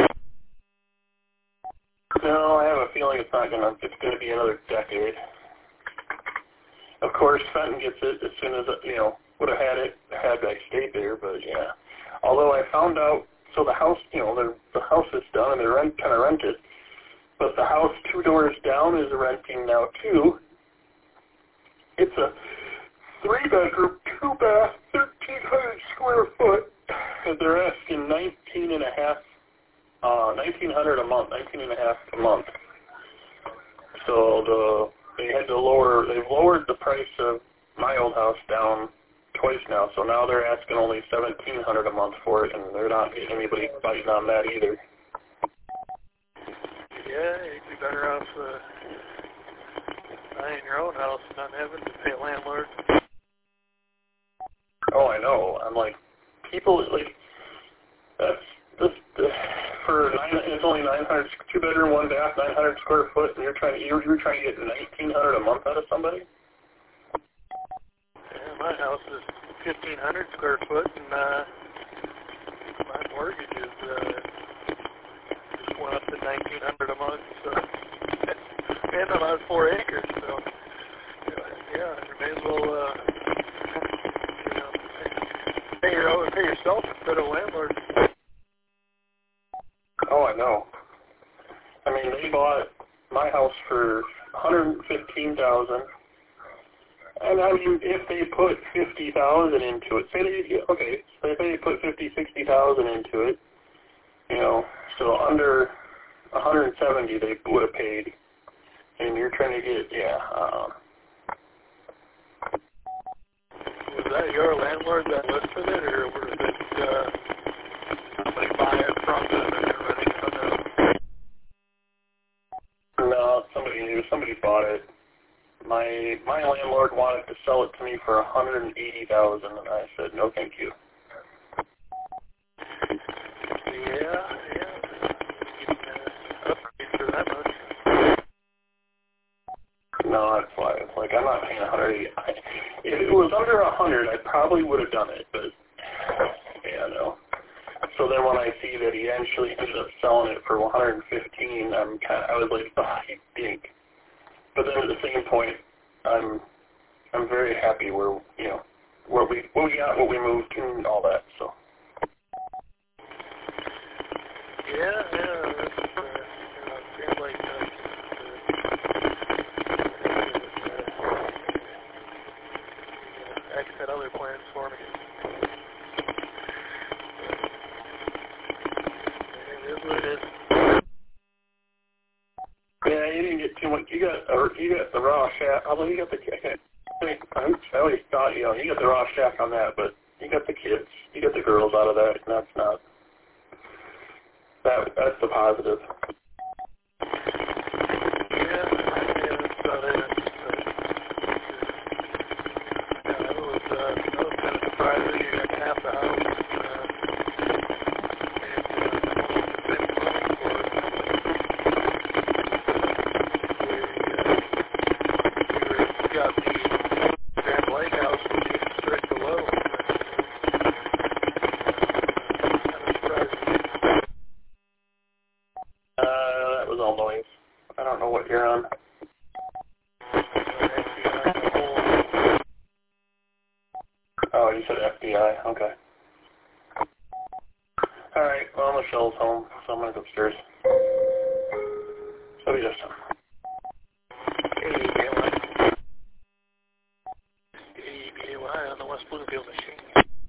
No, I have a feeling it's not gonna. It's gonna be another decade. Of course, Fenton gets it as soon as you know would have had it had I stayed there. But yeah, although I found out, so the house, you know, the the house is done and they're rent, kind of rented, but the house two doors down is renting now too. It's a three bedroom, two bath, thirteen hundred square foot, and they're asking nineteen and a half, uh, nineteen hundred a month, nineteen and a half a month. So the they had to lower, they've lowered the price of my old house down twice now. So now they're asking only seventeen hundred a month for it, and they're not getting anybody biting on that either. Yeah, you'd be better off uh, buying your own house and not having to pay a landlord. Oh, I know. I'm like, people like that's this, this for nine. It's only nine hundred, two bedroom, one bath, nine hundred square foot, and you're trying to you're, you're trying to get nineteen hundred a month out of somebody. Yeah, my house is fifteen hundred square foot, and uh, my mortgage is uh, just went up to nineteen hundred a month. So, and I'm on four acres, so yeah, you may as well uh, you know pay your own, pay yourself instead of landlord. Oh, I know. I mean, they bought my house for one hundred fifteen thousand dollars, And I mean, if they put fifty thousand into it, say they okay, say they put fifty, sixty thousand into it, you know, so under one hundred seventy they would have paid, and you're trying to get yeah. Um, Was that your landlord that listed it, or was it uh, somebody buy it from them and they're running from them? No, somebody knew. Somebody bought it. My my landlord wanted to sell it to me for one hundred and eighty thousand, and I said no, thank you. Yeah, yeah. Upgrade for that much. No, that's why it's like I'm not paying one hundred eighty. If it was under one hundred, I probably would have done it, but yeah, no. So then when I see that he actually ended up selling it for one hundred fifteen, I'm kind of I was like, oh, you dink. But then at the same point, I'm I'm very happy where you know where we what we got, what we moved, and all that. So. Yeah, yeah. That's, uh, you know, it seems like uh, uh, X had other plans for me. It is what it is. Yeah, you didn't get too much. You got uh, you got the raw shaft. Although you got the I think I always thought you know you got the raw shaft on that, but you got the kids, you got the girls out of that, and that's not that. That's the positive. Yeah, yeah, that's about it. Uh, yeah, I was uh, I was kind of surprised that you got half the house. What you're on? Oh, you said F B I. Okay. All right. Well, Michelle's home, so I'm gonna go upstairs. So we just. K E B Y. K E B Y on the West Bloomfield machine.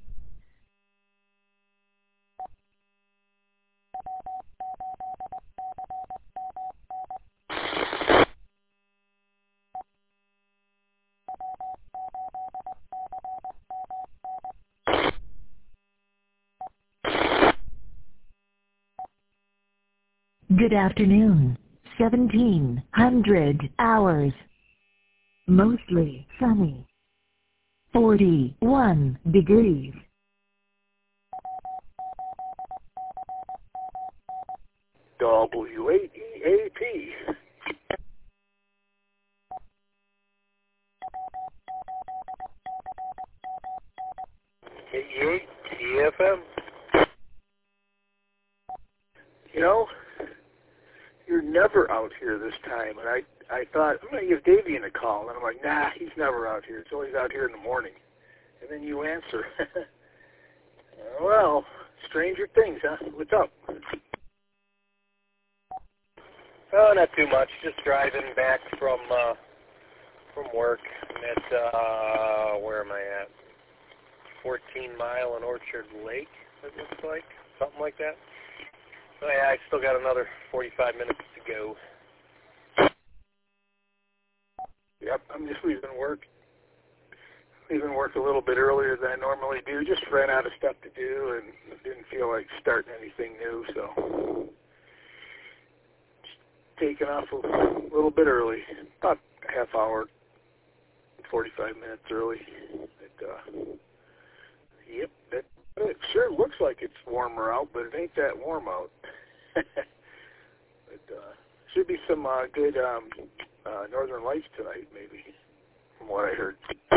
Good afternoon. seventeen hundred hours. Mostly sunny. forty-one degrees. W eight E A P. K E eight T F M. You know, you're never out here this time, and I I thought, I'm going to give Davian a call, and I'm like, nah, he's never out here. It's always out here in the morning. And then you answer. Well, stranger things, huh? What's up? Oh, not too much. Just driving back from uh, from work. I'm at, uh, where am I at? fourteen mile and Orchard Lake, it looks like. Something like that. So, yeah, I still got another forty-five minutes to go. Yep, I'm just leaving work. Leaving work a little bit earlier than I normally do. Just ran out of stuff to do and didn't feel like starting anything new, so just taking off a little bit early. About a half hour, forty-five minutes early. But, uh, yep, that, it sure looks like it's warmer out, but it ain't that warm out. But uh, should be some uh, good um, uh, northern lights tonight, maybe, from what I heard.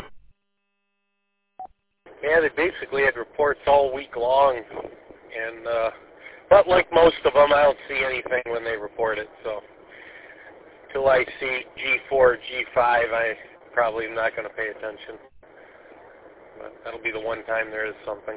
Yeah, they basically had reports all week long, and uh, but like most of them, I don't see anything when they report it. So until I see G four, G five, I probably am not going to pay attention. But that'll be the one time there is something.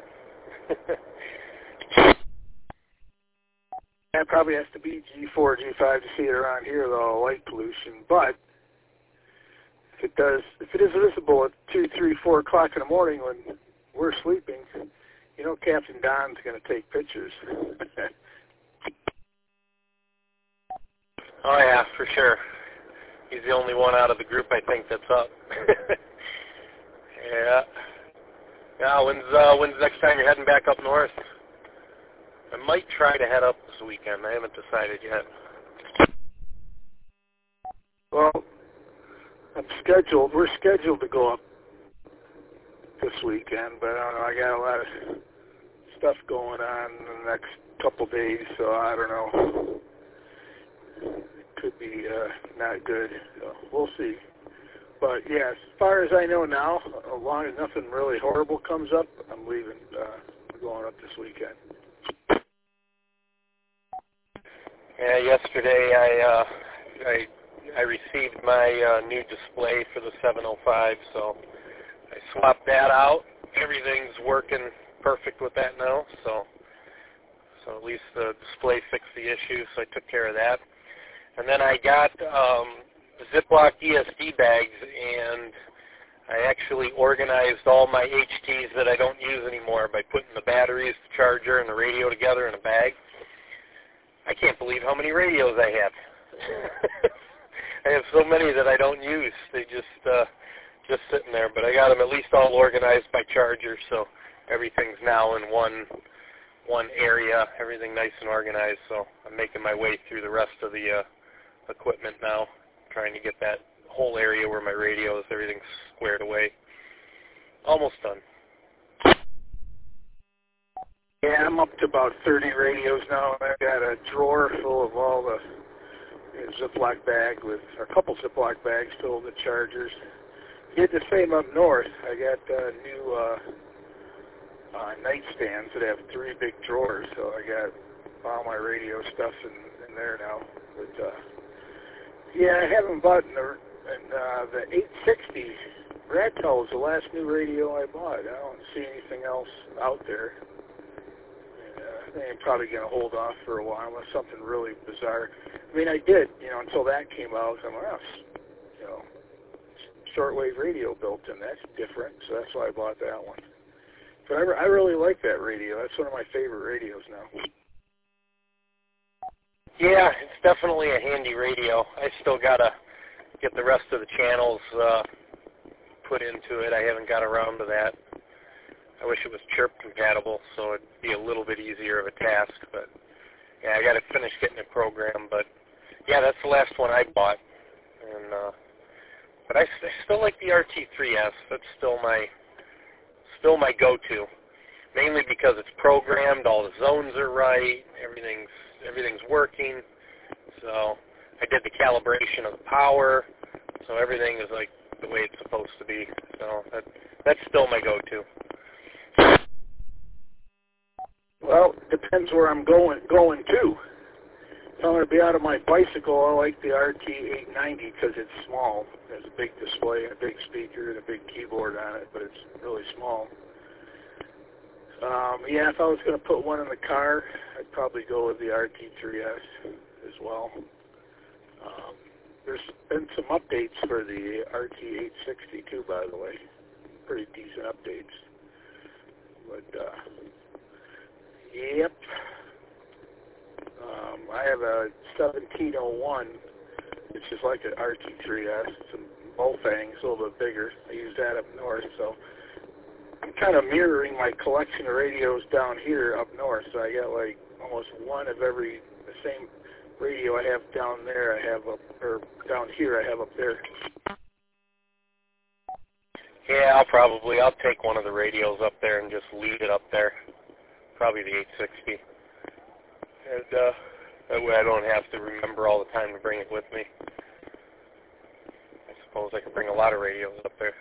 That probably has to be G four, G five to see it around here, though, light pollution. But if it does, if it is visible at two, three, four o'clock in the morning when we're sleeping, you know Captain Don's going to take pictures. Oh yeah, for sure. He's the only one out of the group I think that's up. Yeah. Yeah. When's uh, when's the next time you're heading back up north? I might try to head up this weekend. I haven't decided yet. Well, I'm scheduled. We're scheduled to go up this weekend, but I don't know. I got a lot of stuff going on in the next couple days, so I don't know. It could be uh, not good. So we'll see. But yeah, as far as I know now, as long as nothing really horrible comes up, I'm leaving. Uh, we're going up this weekend. Yeah, yesterday I uh, I I received my uh, new display for the seven oh five, so I swapped that out. Everything's working perfect with that now, so so at least the display fixed the issue, so I took care of that. And then I got um, Ziploc E S D bags, and I actually organized all my H Ts that I don't use anymore by putting the batteries, the charger, and the radio together in a bag. I can't believe how many radios I have. I have so many that I don't use. They just uh, just sitting there. But I got them at least all organized by charger, so everything's now in one one area. Everything nice and organized. So I'm making my way through the rest of the uh, equipment now, trying to get that whole area where my radio is, everything's squared away. Almost done. Yeah, I'm up to about thirty radios now. I've got a drawer full of all the you know, Ziploc bag with a couple Ziploc bags filled with chargers. Did the same up north. I got uh, new uh, uh, nightstands that have three big drawers, so I got all my radio stuff in, in there now. But uh, yeah, I haven't bought the, and, uh, the eight sixty. Radtel is the last new radio I bought. I don't see anything else out there. I'm probably going to hold off for a while unless something really bizarre. I mean, I did, you know, until that came out. I'm like, oh, you know, shortwave radio built in. That's different, so that's why I bought that one. But I, I really like that radio. That's one of my favorite radios now. Yeah, it's definitely a handy radio. I still got to get the rest of the channels uh, put into it. I haven't got around to that. I wish it was chirp compatible, so it'd be a little bit easier of a task. But yeah, I got to finish getting it programmed. But yeah, that's the last one I bought. And uh, but I, I still like the R T three S. That's still my still my go-to, mainly because it's programmed. All the zones are right. Everything's everything's working. So I did the calibration of the power, so everything is like the way it's supposed to be. So that that's still my go-to. Well, depends where I'm going going to. If I'm going to be out of my bicycle, I like the R T eight ninety because it's small. It has a big display and a big speaker and a big keyboard on it, but it's really small. Um, yeah, if I was going to put one in the car, I'd probably go with the R T three S as well. Um, there's been some updates for the R T eight sixty too, by the way. Pretty decent updates. But, uh, yep. Um, I have a seventeen oh one, which is like an R T three S. It's a Mulfang, it's a little bit bigger. I use that up north, so I'm kind of mirroring my collection of radios down here up north. So I got like almost one of every, the same radio I have down there, I have up, or down here I have up there. Yeah, I'll probably, I'll take one of the radios up there and just leave it up there. Probably the eight sixty. And uh, that way I don't have to remember all the time to bring it with me. I suppose I could bring a lot of radios up there.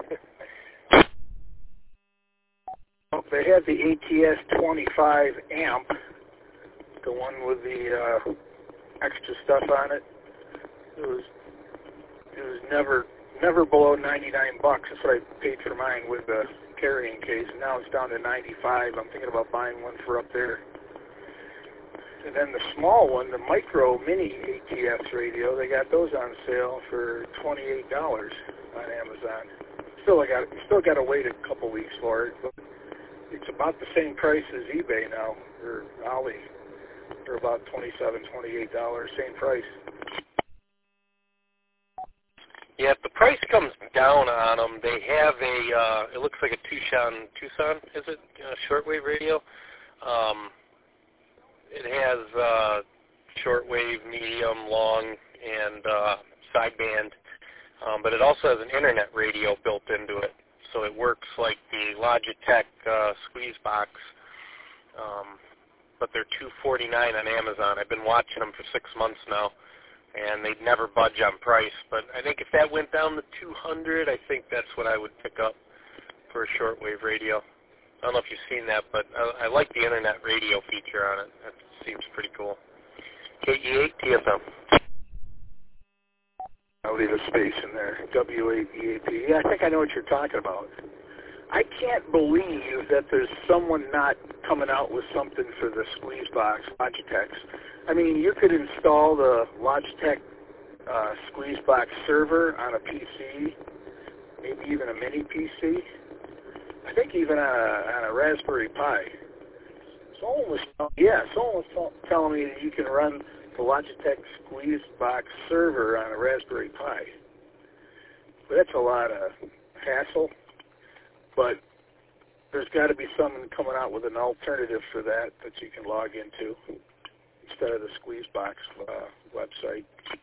Well, they had the A T S twenty-five amp, the one with the uh, extra stuff on it. It was, it was never... Never below ninety-nine bucks. That's what I paid for mine with the carrying case. And now it's down to ninety-five. I'm thinking about buying one for up there. And then the small one, the micro mini A T S radio, they got those on sale for twenty-eight dollars on Amazon. Still, I got still got to wait a couple weeks for it, but it's about the same price as eBay now, or Ali. They're about twenty-seven, twenty-eight dollars, same price. Yeah, if the price comes down on them, they have a, uh, it looks like a Tucson, Tucson, is it, uh, shortwave radio? Um, it has uh, shortwave, medium, long, and uh, sideband, um, but it also has an internet radio built into it. So it works like the Logitech uh, squeeze box, um, but they're two forty-nine on Amazon. I've been watching them for six months now, and they'd never budge on price. But I think if that went down to two hundred, I think that's what I would pick up for a shortwave radio. I don't know if you've seen that, but I, I like the internet radio feature on it. That seems pretty cool. K E eight T F M. I'll leave a space in there. W eight E A P. Yeah, I think I know what you're talking about. I can't believe that there's someone not coming out with something for the squeeze box, Logitech's. I mean, you could install the Logitech uh, squeeze box server on a P C, maybe even a mini P C. I think even on a, on a Raspberry Pi. Someone was, yeah, someone was telling me that you can run the Logitech squeeze box server on a Raspberry Pi. But that's a lot of hassle. But there's got to be someone coming out with an alternative for that that you can log into instead of the Squeezebox uh, website.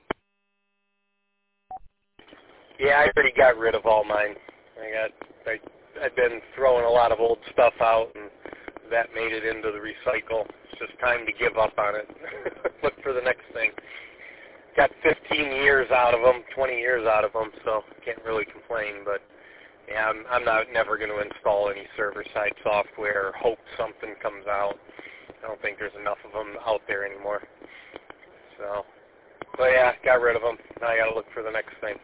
Yeah, I already got rid of all mine. I got, I, I've been throwing a lot of old stuff out, and that made it into the recycle. It's just time to give up on it. Look for the next thing. Got fifteen years out of them, twenty years out of them, so can't really complain, but yeah, I'm, I'm not never going to install any server-side software or hope something comes out. I don't think there's enough of them out there anymore. So, but yeah, got rid of them. Now I got to look for the next thing.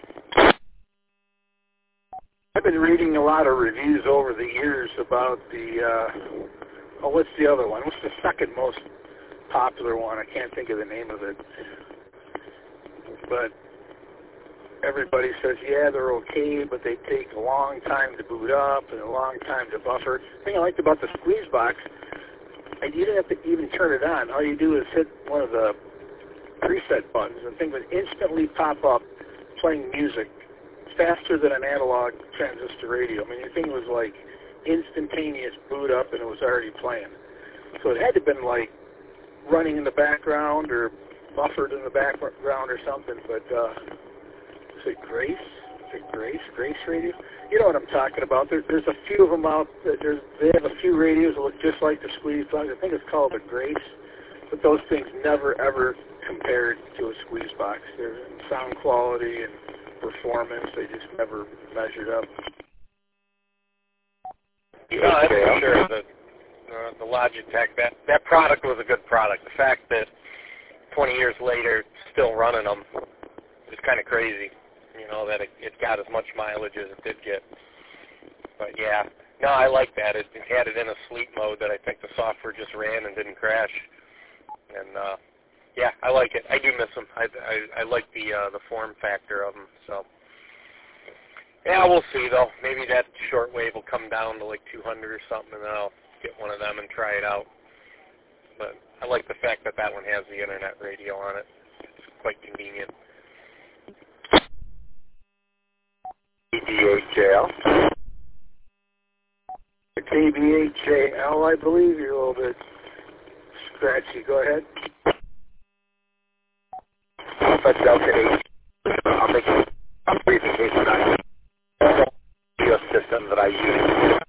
I've been reading a lot of reviews over the years about the, uh, oh, what's the other one? What's the second most popular one? I can't think of the name of it. But everybody says, yeah, they're okay, but they take a long time to boot up and a long time to buffer. The thing I liked about the Squeezebox, you didn't have to even turn it on. All you do is hit one of the preset buttons, and the thing would instantly pop up playing music faster than an analog transistor radio. I mean, the thing was like instantaneous boot up, and it was already playing. So it had to have been like running in the background or buffered in the background or something, but uh, is it Grace? Is it Grace? Grace Radio? You know what I'm talking about. There, there's a few of them out. There's, they have a few radios that look just like the Squeezebox. I think it's called a Grace, but those things never, ever compared to a Squeezebox. Their sound quality and performance, they just never measured up. Yeah, I'm for sure that uh, the Logitech, that, that product was a good product. The fact that twenty years later, still running them, is kind of crazy. You know, that it, it got as much mileage as it did get. But yeah, no, I like that. It, it had it in a sleep mode that I think the software just ran and didn't crash. And uh, yeah, I like it. I do miss them. I, I, I like the uh, the form factor of them. So yeah, we'll see though. Maybe that shortwave will come down to like two hundred or something, and then I'll get one of them and try it out. But I like the fact that that one has the internet radio on it. It's quite convenient. K B eight J L. K B eight J L, I believe. You're a little bit scratchy. Go ahead. Alpha Delta eight. I'm making a presentation on the system that I use.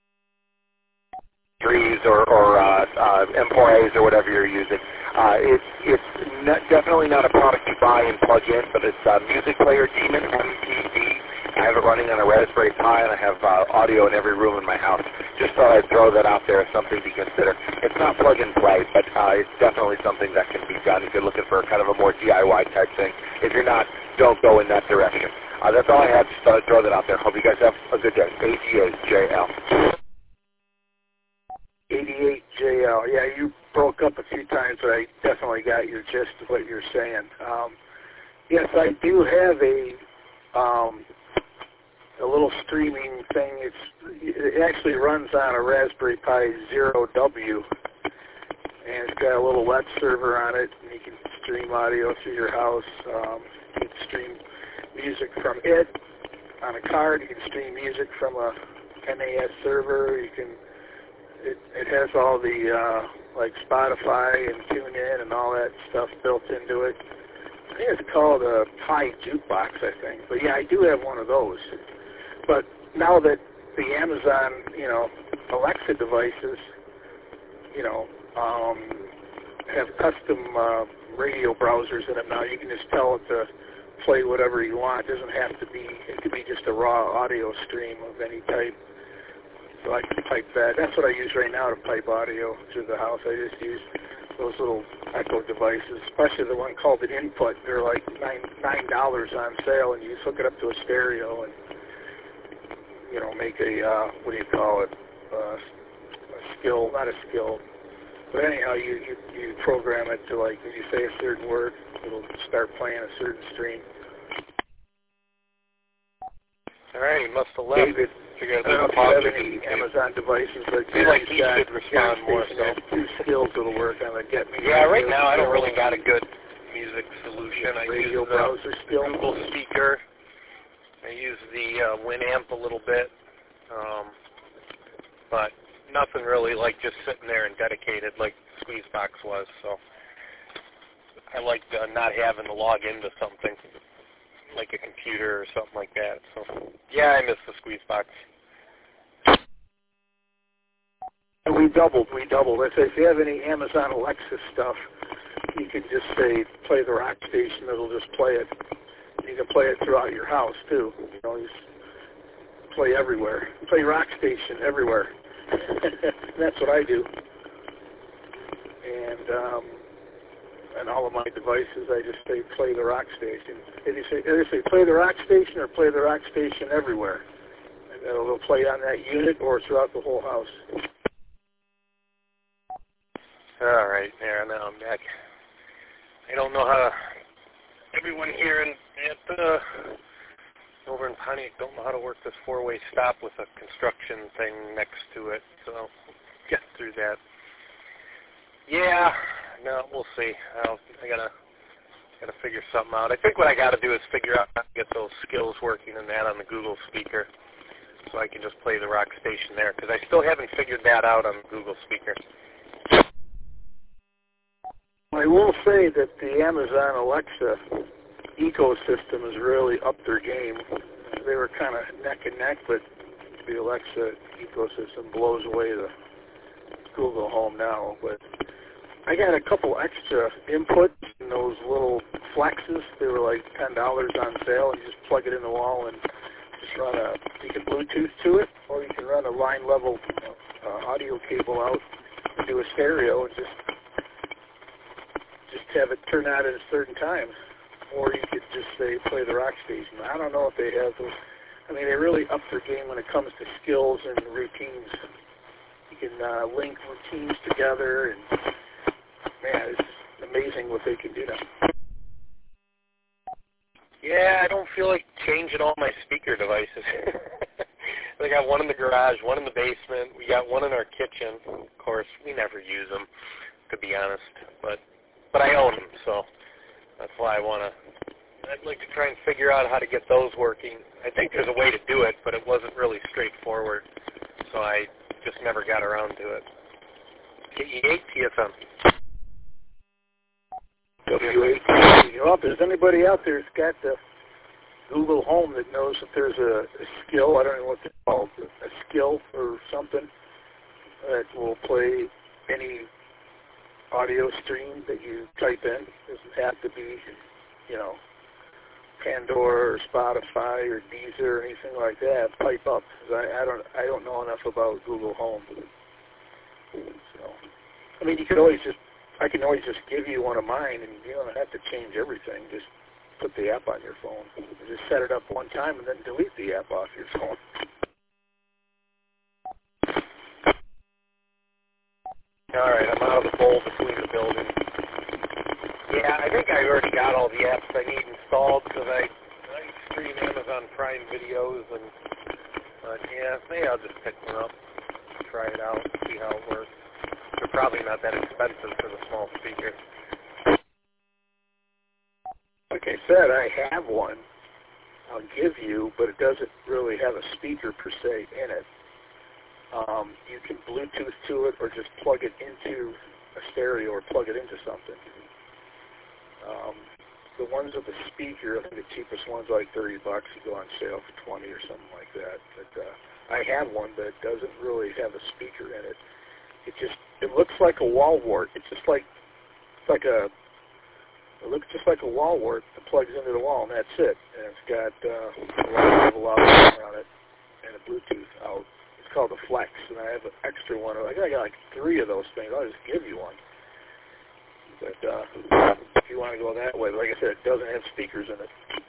Trees or, or uh, uh, M four A's or whatever you're using. Uh, it's it's not, definitely not a product you buy and plug in, but it's a music player Demon M T V. I have it running on a Raspberry Pi, and I have uh, audio in every room in my house. Just thought I'd throw that out there as something to consider. It's not plug and play, but uh, it's definitely something that can be done if you're looking for kind of a more D I Y type thing. If you're not, don't go in that direction. Uh, that's all I have. Just thought I'd throw that out there. Hope you guys have a good day. eighty-eight J L. eighty-eight J L. Yeah, you broke up a few times, but I definitely got your gist of what you're saying. Um, yes, I do have a um, a little streaming thing. It's it actually runs on a Raspberry Pi Zero W, and it's got a little web server on it, and you can stream audio through your house. Um, you can stream music from it on a card. You can stream music from a N A S server. You can. It, it has all the uh, like Spotify and TuneIn and all that stuff built into it. I think it's called a Pi Jukebox, I think. But yeah, I do have one of those. But now that the Amazon, you know, Alexa devices, you know, um, have custom uh, radio browsers in them now, you can just tell it to play whatever you want. It doesn't have to be, it could be just a raw audio stream of any type. So I can pipe that. That's what I use right now to pipe audio through the house. I just use those little Echo devices, especially the one called an Input. They're like nine nine dollars on sale, and you just hook it up to a stereo and, you know, make a, uh, what do you call it, uh, a skill, not a skill, but anyhow, you, you, you program it to, like, when you say a certain word, it'll start playing a certain stream. All right, he must have left. David, I don't know if you have any Amazon devices. Like I feel like he should respond more. So two skills that'll work on the Get Me. Yeah, right now I don't really got a good music solution. I Radio use browser the skill. Google Speaker. I use the uh, Winamp a little bit, um, but nothing really like just sitting there and dedicated like Squeezebox was. So I like uh, not having to log into something like a computer or something like that. So yeah, I miss the Squeezebox. We doubled, we doubled. I say if you have any Amazon Alexa stuff, you can just say play the rock station. It'll just play it. You can play it throughout your house too. You know, you just play everywhere. Play rock station everywhere. That's what I do. And um, and all of my devices, I just say play the rock station. If you say, either say play the rock station or play the rock station everywhere. And it'll play on that unit or throughout the whole house. All right, there, now I'm back. I don't know how to, everyone here in, at uh, over in Pontiac don't know how to work this four-way stop with a construction thing next to it, so get through that. Yeah, no, we'll see. I'll, I gotta gotta figure something out. I think what I gotta do is figure out how to get those skills working and that on the Google speaker, so I can just play the rock station there, because I still haven't figured that out on the Google speaker. I will say that the Amazon Alexa ecosystem has really upped their game. They were kind of neck and neck, but the Alexa ecosystem blows away the Google Home now. But I got a couple extra inputs in those little flexes. They were like ten dollars on sale, and you just plug it in the wall and just run a, you can Bluetooth to it, or you can run a line level uh, audio cable out and do a stereo and just just have it turn out at a certain time. Or you could just say play the rock station. I don't know if they have those. I mean, they really upped their game when it comes to skills and routines. You can uh, link routines together, and man, it's amazing what they can do now. Yeah, I don't feel like changing all my speaker devices. I got one in the garage, one in the basement. We got one in our kitchen. Of course, we never use them, to be honest. But but I own them, so that's why I want to. I'd like to try and figure out how to get those working. I think there's a way to do it, but it wasn't really straightforward, so I just never got around to it. K E eight T F M. W eight. Well, if there's anybody out there that's got the Google Home that knows if there's a, a skill, I don't know what it's called, a skill or something that will play any audio stream that you type in. It doesn't have to be, you know, Pandora or Spotify or Deezer or anything like that. Pipe up, because I, I don't I don't know enough about Google Home. So, I mean, you could always just I can always just give you one of mine, and you don't have to change everything. Just put the app on your phone. Just set it up one time and then delete the app off your phone. All right, I'm out of the bowl between the buildings. Yeah, I think I already got all the apps I need installed because I, I stream Amazon Prime videos, and uh, yeah, maybe I'll just pick one up, try it out, see how it works. They're probably not that expensive for the small speaker. Like I said, I have one. I'll give you, but it doesn't really have a speaker per se in it. Um, you can Bluetooth to it or just plug it into a stereo or plug it into something. Um, the ones with the speaker, I think the cheapest one's like thirty bucks. You go on sale for twenty or something like that. But uh, I have one that doesn't really have a speaker in it. It just it looks like a wall wart. It's just like it's like a it looks just like a wall wart that plugs into the wall, and that's it. And it's got uh, a lot of level out on it and a Bluetooth out. It's called the Flex, and I have an extra one. I got, I got like three of those things. I'll just give you one. But uh, if you want to go that way, like I said, it doesn't have speakers in it.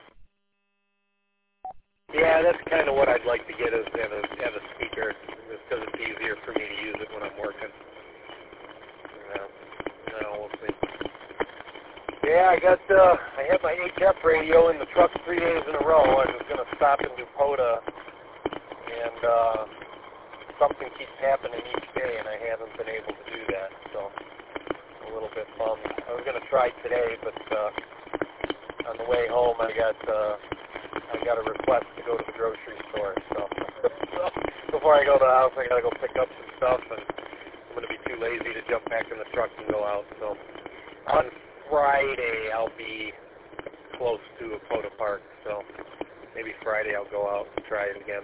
Yeah, that's kind of what I'd like to get is have a, have a speaker, just because it's easier for me to use it when I'm working. Yeah, no, we'll see. Yeah, I got, uh, I had my H F radio in the truck three days in a row. I was going to stop in Dupota, and uh, something keeps happening each day, and I haven't been able to do that, so I'm a little bit bummed. I was going to try today, but uh, on the way home I got, uh, I got a request to go to the grocery store, so, so before I go to the house, I got to go pick up some stuff, and I'm going to be too lazy to jump back in the truck and go out, so on Friday I'll be close to a Photo Park, so maybe Friday I'll go out and try it again.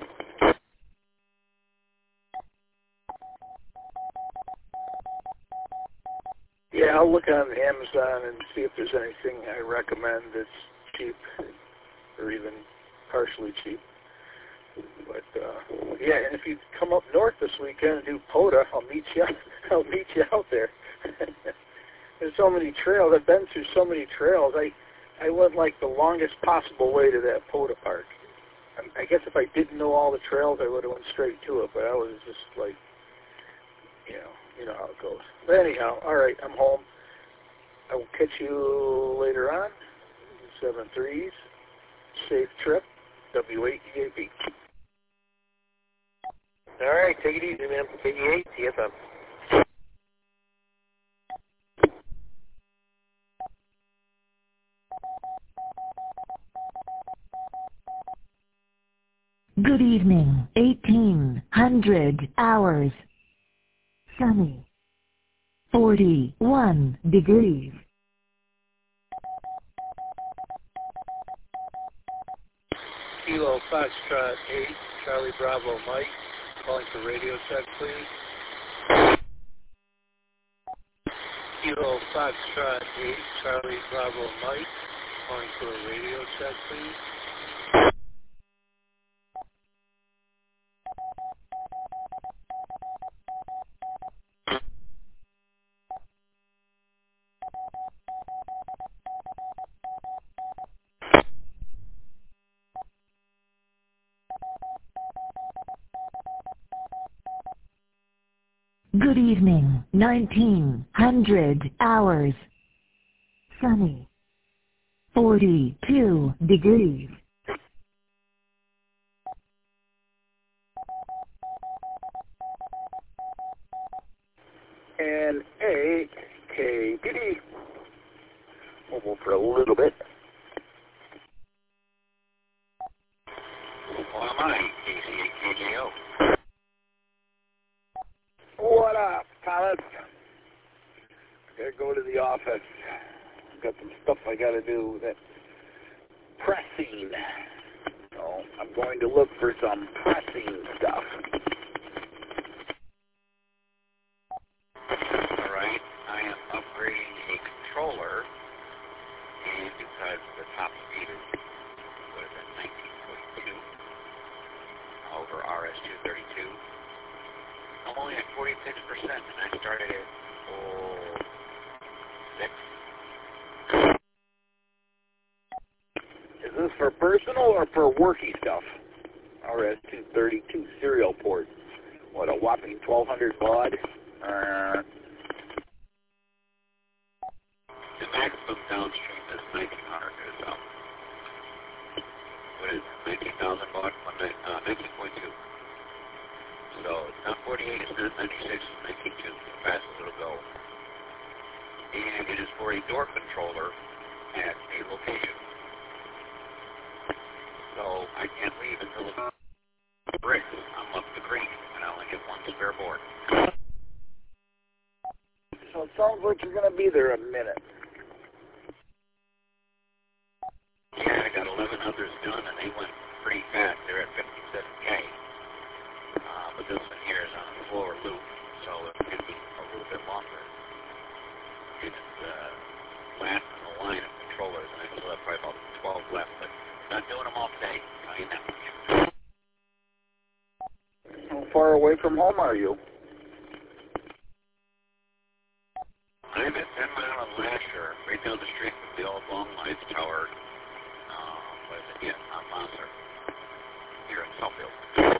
Yeah, I'll look on Amazon and see if there's anything I recommend that's cheap or even partially cheap. But uh, yeah, and if you come up north this weekend and do POTA, I'll meet you. I'll meet you out there. There's so many trails. I've been through so many trails. I I went like the longest possible way to that POTA park. I, I guess if I didn't know all the trails, I would have went straight to it. But I was just like, you know, you know how it goes. But anyhow, all right, I'm home. I will catch you later on. Seven threes. Safe trip. W eight E A B. All right, take it easy, man. K E eight T F M. Good evening. eighteen hundred hours. Sunny. forty-one degrees. Kilo Foxtrot eight, Charlie Bravo Mike, calling for radio check, please. Kilo Foxtrot eight, Charlie Bravo Mike, calling for a radio check, please. Good evening. nineteen hundred hours. Sunny. forty-two degrees. And A K P D. Mobile for a little bit. Well, am I? K C eight K J O. What up, Thomas? I gotta go to the office. I've got some stuff I gotta do that's pressing. So I'm going to look for some pressing stuff. All right. I am upgrading a controller, and because the top speed is, what is that, nineteen point two over R S two thirty-two. I'm only at forty-six percent, and I started at oh, six. Is this for personal or for worky stuff? R S two thirty-two serial port. What, a whopping twelve hundred baud? Uh, the maximum downstream is nineteen hundred. Is um, what is it, nineteen thousand baud? Uh, nineteen point two. So it's not forty-eight, it's not ninety-six, it's nineteen point two. The fastest it'll go. And it is for a door controller at a location. So I can't leave until the bricks. I'm up the creek, and I only get one spare board. so it sounds like you're going to be there a minute. Yeah, I got eleven others done, and they went pretty fast. They're at fifty-seven K. Uh, but this one here is on a slower loop, so it could be a little bit longer. It's uh, last in the line of controllers, and I still have probably about twelve left, but not doing them all today. I'll tell you that much. How far away from home are you? I'm at ten Mile and Lasher, right down the street from the old Long Lights Tower. Uh, what is it? Yeah, on Monster. Here in Southfield.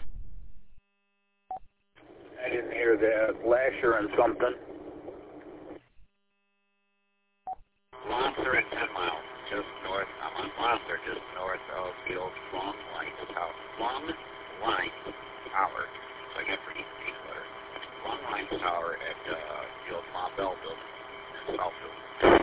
I didn't hear that. Lasher and something. Monster at ten Mile, just north. I'm on Monster, just north of the old Long Lights Tower. Long Lights Tower. So I get pretty deep letter. Long Lights Tower at uh, the old Ma Bell building in Southfield.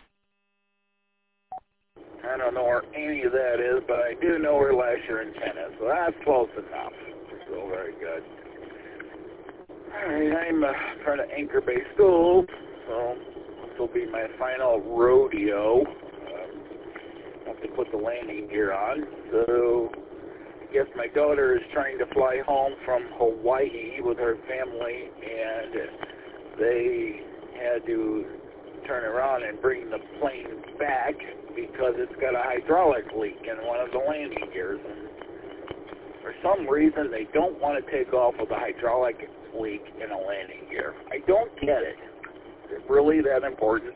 I don't know where any of that is, but I do know where Lasher and ten is, so that's close enough. So very good. Alright, I'm uh, trying to anchor Bay School, so this will be my final rodeo. Um, have to put the landing gear on. So I guess my daughter is trying to fly home from Hawaii with her family, and they had to turn around and bring the plane back because it's got a hydraulic leak in one of the landing gears. And for some reason, they don't want to take off with a hydraulic leak in a landing gear. I don't get it. Is it really that important?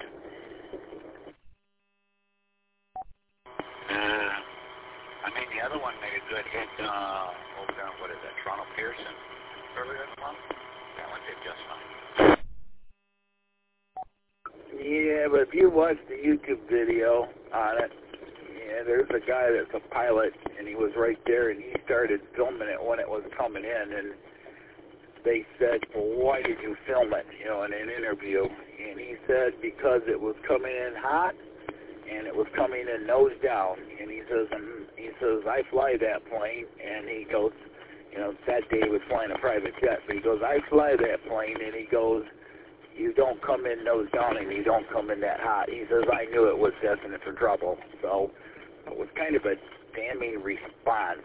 Uh, I mean, the other one made a good hit uh, over there, what is that, Toronto Pearson earlier this month? That one did just fine. Yeah, but if you watch the YouTube video on it, yeah, there's a guy that's a pilot, and he was right there, and he started filming it when it was coming in, and they said, well, why did you film it, you know, in an interview? And he said, because it was coming in hot, and it was coming in nose down. And he says, and he says, I fly that plane, and he goes, you know, that day he was flying a private jet, but he goes, I fly that plane, and he goes, you don't come in nose down, and you don't come in that hot. He says, I knew it was destined for trouble. So it was kind of a damning response.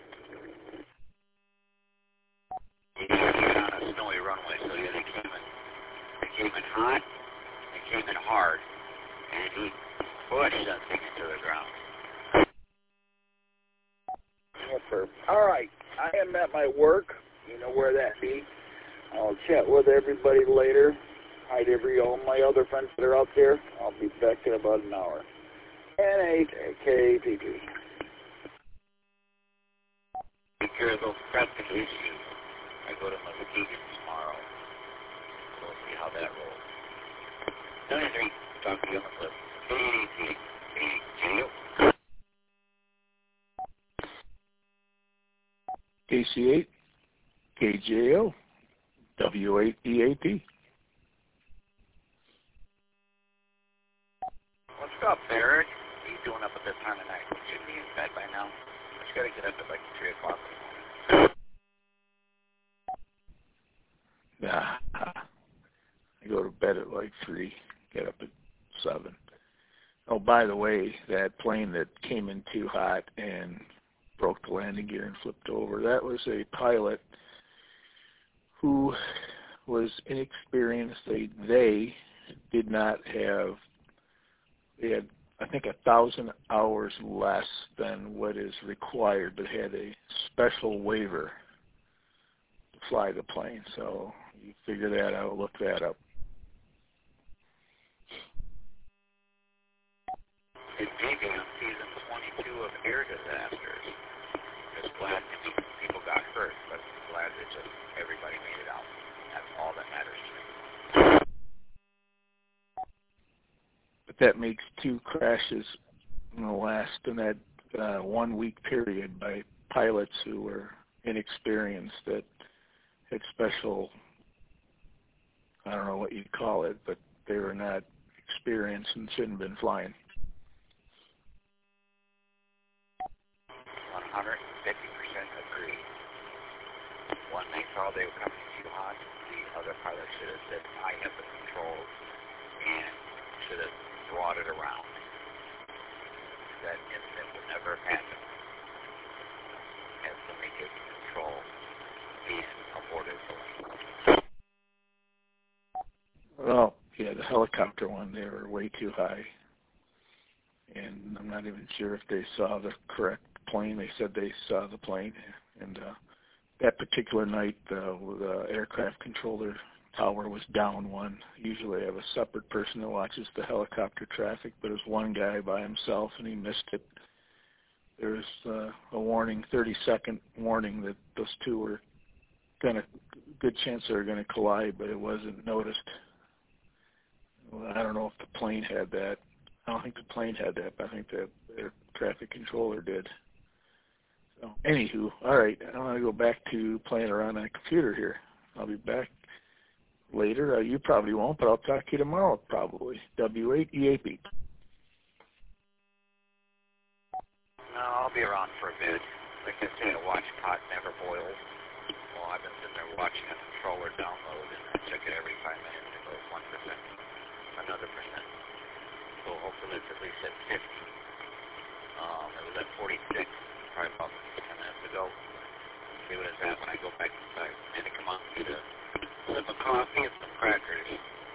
You got to get on a snowy runway, so yeah, they came in, they came in hot, they came in hard, and he pushed that thing into the ground. Yes, sir. All right, I am at my work. You know where that be. I'll chat with everybody later. Hi to every all my other friends that are out there. I'll be back in about an hour. N A K P P. Take care of those pressing issues. I go to Muskegon tomorrow. So we'll see how that rolls. ninety-three, talk to you on the flip. eighty-eight, eighty-eight, K C eight, K J O, W eight E A T. What's up, Eric? What are you doing up at this time of night? You should be in bed by now. But you gotta get up at like three o'clock in the morning. Nah, I go to bed at like three, get up at seven. Oh, by the way, that plane that came in too hot and broke the landing gear and flipped over, that was a pilot who was inexperienced. They, they did not have, they had, I think, a thousand hours less than what is required, but had a special waiver to fly the plane. So you figure that out, look that up. It may be on season twenty-two of Air Disasters. Just glad people got hurt, but glad that just everybody made it out. That's all that matters to me. that makes two crashes in the last in that uh, one week period by pilots who were inexperienced, that had special, I don't know what you'd call it, but they were not experienced and shouldn't have been flying. one hundred fifty percent agree. One, they saw they were coming too hot. The other pilot should have said, I have the controls, and should have brought it around. That incident would never have happened. Have somebody take control and aborted the plane. Well, yeah, the helicopter one, they were way too high. And I'm not even sure if they saw the correct plane. They said they saw the plane. And uh, that particular night, uh, the aircraft controller tower was down one. Usually I have a separate person that watches the helicopter traffic, but it was one guy by himself, and he missed it. There was uh, a warning, thirty-second warning, that those two were going to, good chance they were going to collide, but it wasn't noticed. Well, I don't know if the plane had that. I don't think the plane had that, but I think the air traffic controller did. So, anywho, all right, I want to go back to playing around on a computer here. I'll be back later. Uh, you probably won't, but I'll talk to you tomorrow, probably. W eight E A P. No, I'll be around for a bit. Like they say, a watch pot never boils. Well, I've been sitting there watching a controller download, and I check it every five minutes. It goes one percent, another percent. So hopefully it's at least at fifty. Um, it was at forty-six, probably about ten minutes ago. See what it's at when I go back inside. And to come out and get a sip of coffee and some crackers.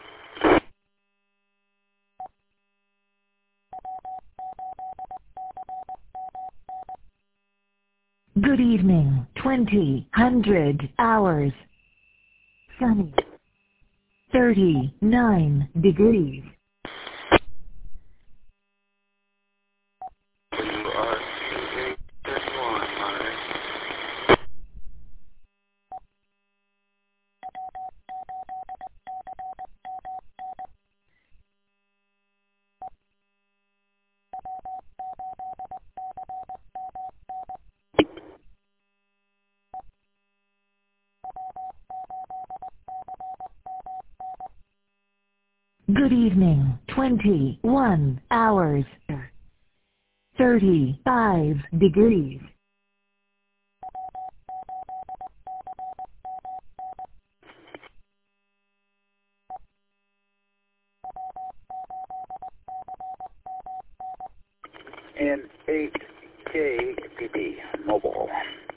Good evening, twenty hundred hours. Sunny. thirty-nine degrees. Good evening, twenty-one hours. thirty-five degrees. And eight K P P mobile.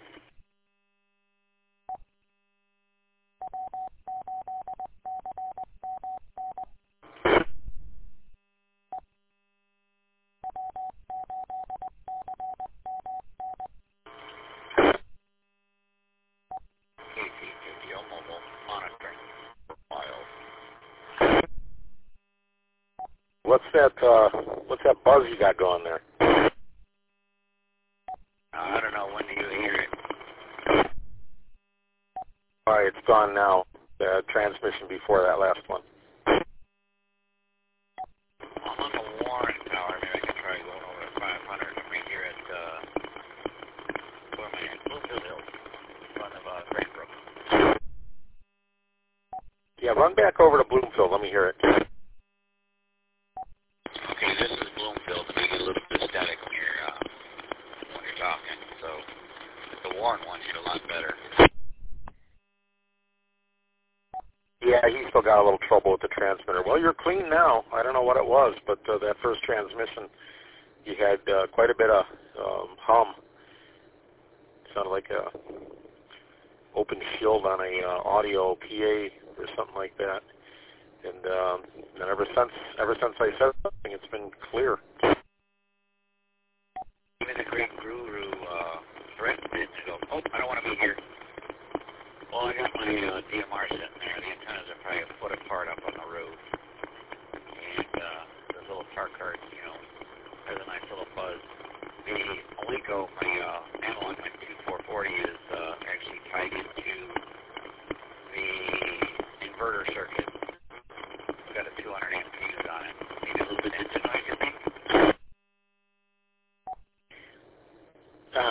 What's that, uh, what's that buzz you got going there? I don't know, when do you hear it? All right, it's gone now. The transmission before that last one. I'm on the Warren Tower. Maybe I can try going over to five hundred. I'm right here at, uh, where am I at? Bloomfield Hills, in front of, uh, Rainbrook. Yeah, run back over to Bloomfield. Let me hear it. Okay, this is Bloomfield. It may get a little bit static when you're, uh, when you're talking. So, the Warren one's a lot better. Yeah, he still got a little trouble with the transmitter. Well, you're clean now. I don't know what it was, but uh, that first transmission, you had uh, quite a bit of um, hum. Sounded like a open shield on a uh, audio P A or something like that. And, um, and ever since ever since I said something, it's been clear. Even the great guru uh, threatened it to go, oh, I don't want to be here. Well, I got my uh, D M R sitting there. The antennas are probably a foot apart up on the roof. And uh, those little tar cards, you know, has a nice little buzz. The Alico, my uh, analog M two four forty, is uh, actually tied into the inverter circuit. It's got a two hundred amp fuse on it. Maybe a little bit engine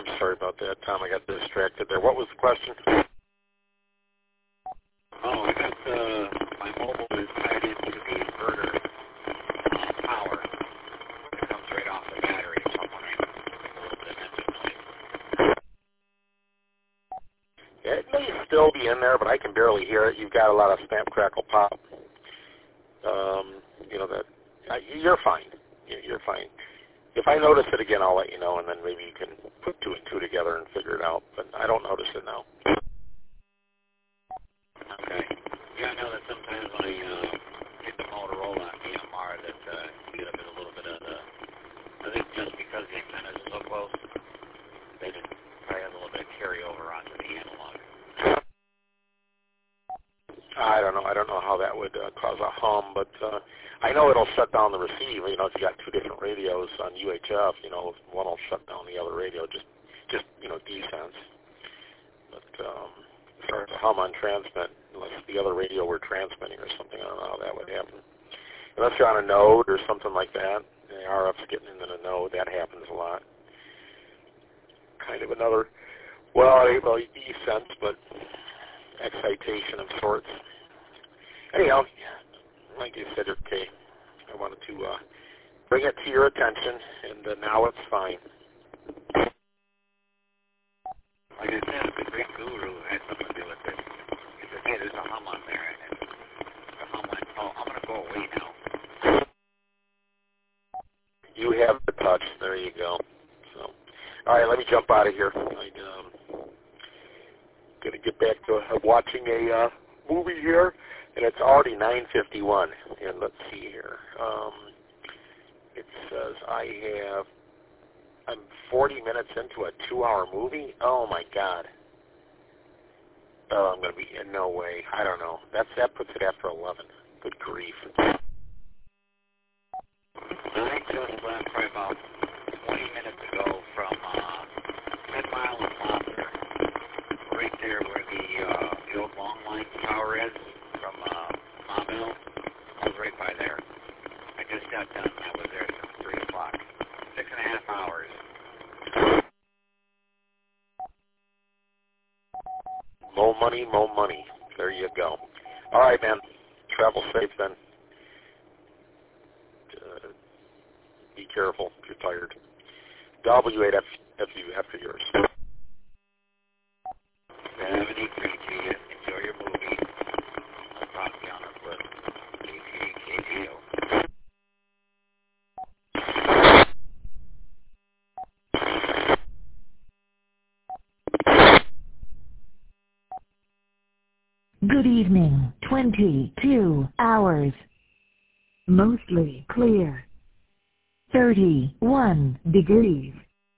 Sorry about that, Tom. I got distracted there. What was the question? Oh, I got uh, my mobile is tied into the inverter uh, power. It comes right off the battery. So I'm wondering if it's a little bit of engine noise. Yeah, it may still be in there, but I can barely hear it. You've got a lot of snap, crackle, pop. Um, you know, that uh, you're fine. You're fine. If I notice it again, I'll let you know, and then maybe you can put two and two together and figure it out. But I don't notice it now. Okay. Yeah, I know that sometimes when I uh, hit the Motorola E M R that uh, you get a, bit, a little bit of the, I think just because the antennas are so close, they just probably have a little bit of carryover onto the analog. I don't know. I don't know how that would uh, cause a hum, but uh, I know it'll shut down the receiver. You know, if you got two different radios on U H F, you know, one will shut down the other radio, just, just you know, decents. But um, as far as a hum on transmit, unless the other radio were transmitting or something, I don't know how that would happen. Unless you're on a node or something like that, the R F's getting into the node, that happens a lot. Kind of another, well, well, decent, but excitation of sorts. Anyhow, like you said, okay, I wanted to uh, bring it to your attention, and uh, now it's fine. Like I said, the great guru had something to do with this. He said, hey, there's a hum on there, and the hum went, oh, I'm going to go away now. You have the touch. There you go. So, all right, let me jump out of here. I'm um, going to get back to uh, watching a uh, movie here, and it's already nine fifty-one. And let's see here. Um, it says I have, I'm forty minutes into a two-hour movie. Oh, my God. Oh, I'm going to be, in no way. I don't know. That's, that puts it after eleven. Good grief. I think just uh, probably about twenty minutes ago from uh, ten Mile and Monster, right there where the, uh, the old long line tower is from uh, Mobile. I was right by there. I just got done. I was there since three o'clock. Six and a half hours. More money, more money. There you go. All right, man. Travel safe then. Uh, be careful if you're tired. W eight F U after yours. seventy-three to you. Enjoy your movie. I'll talk to you on our list. K T A K G O. Good evening, twenty-two hours. Mostly clear. thirty-one degrees.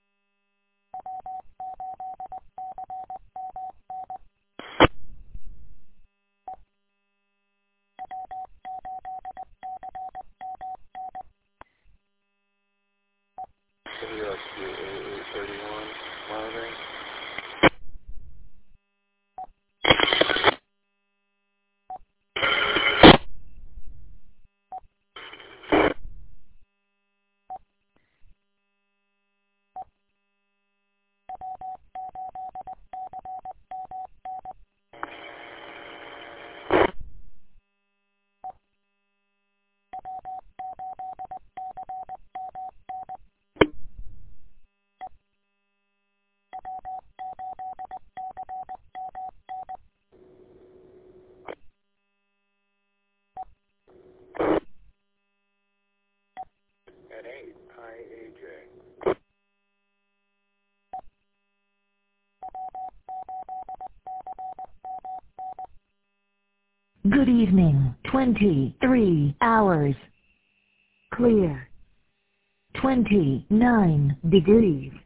thirty-one, monitoring. N eight, I A J. Good evening, twenty-three hours. Clear. twenty-nine degrees.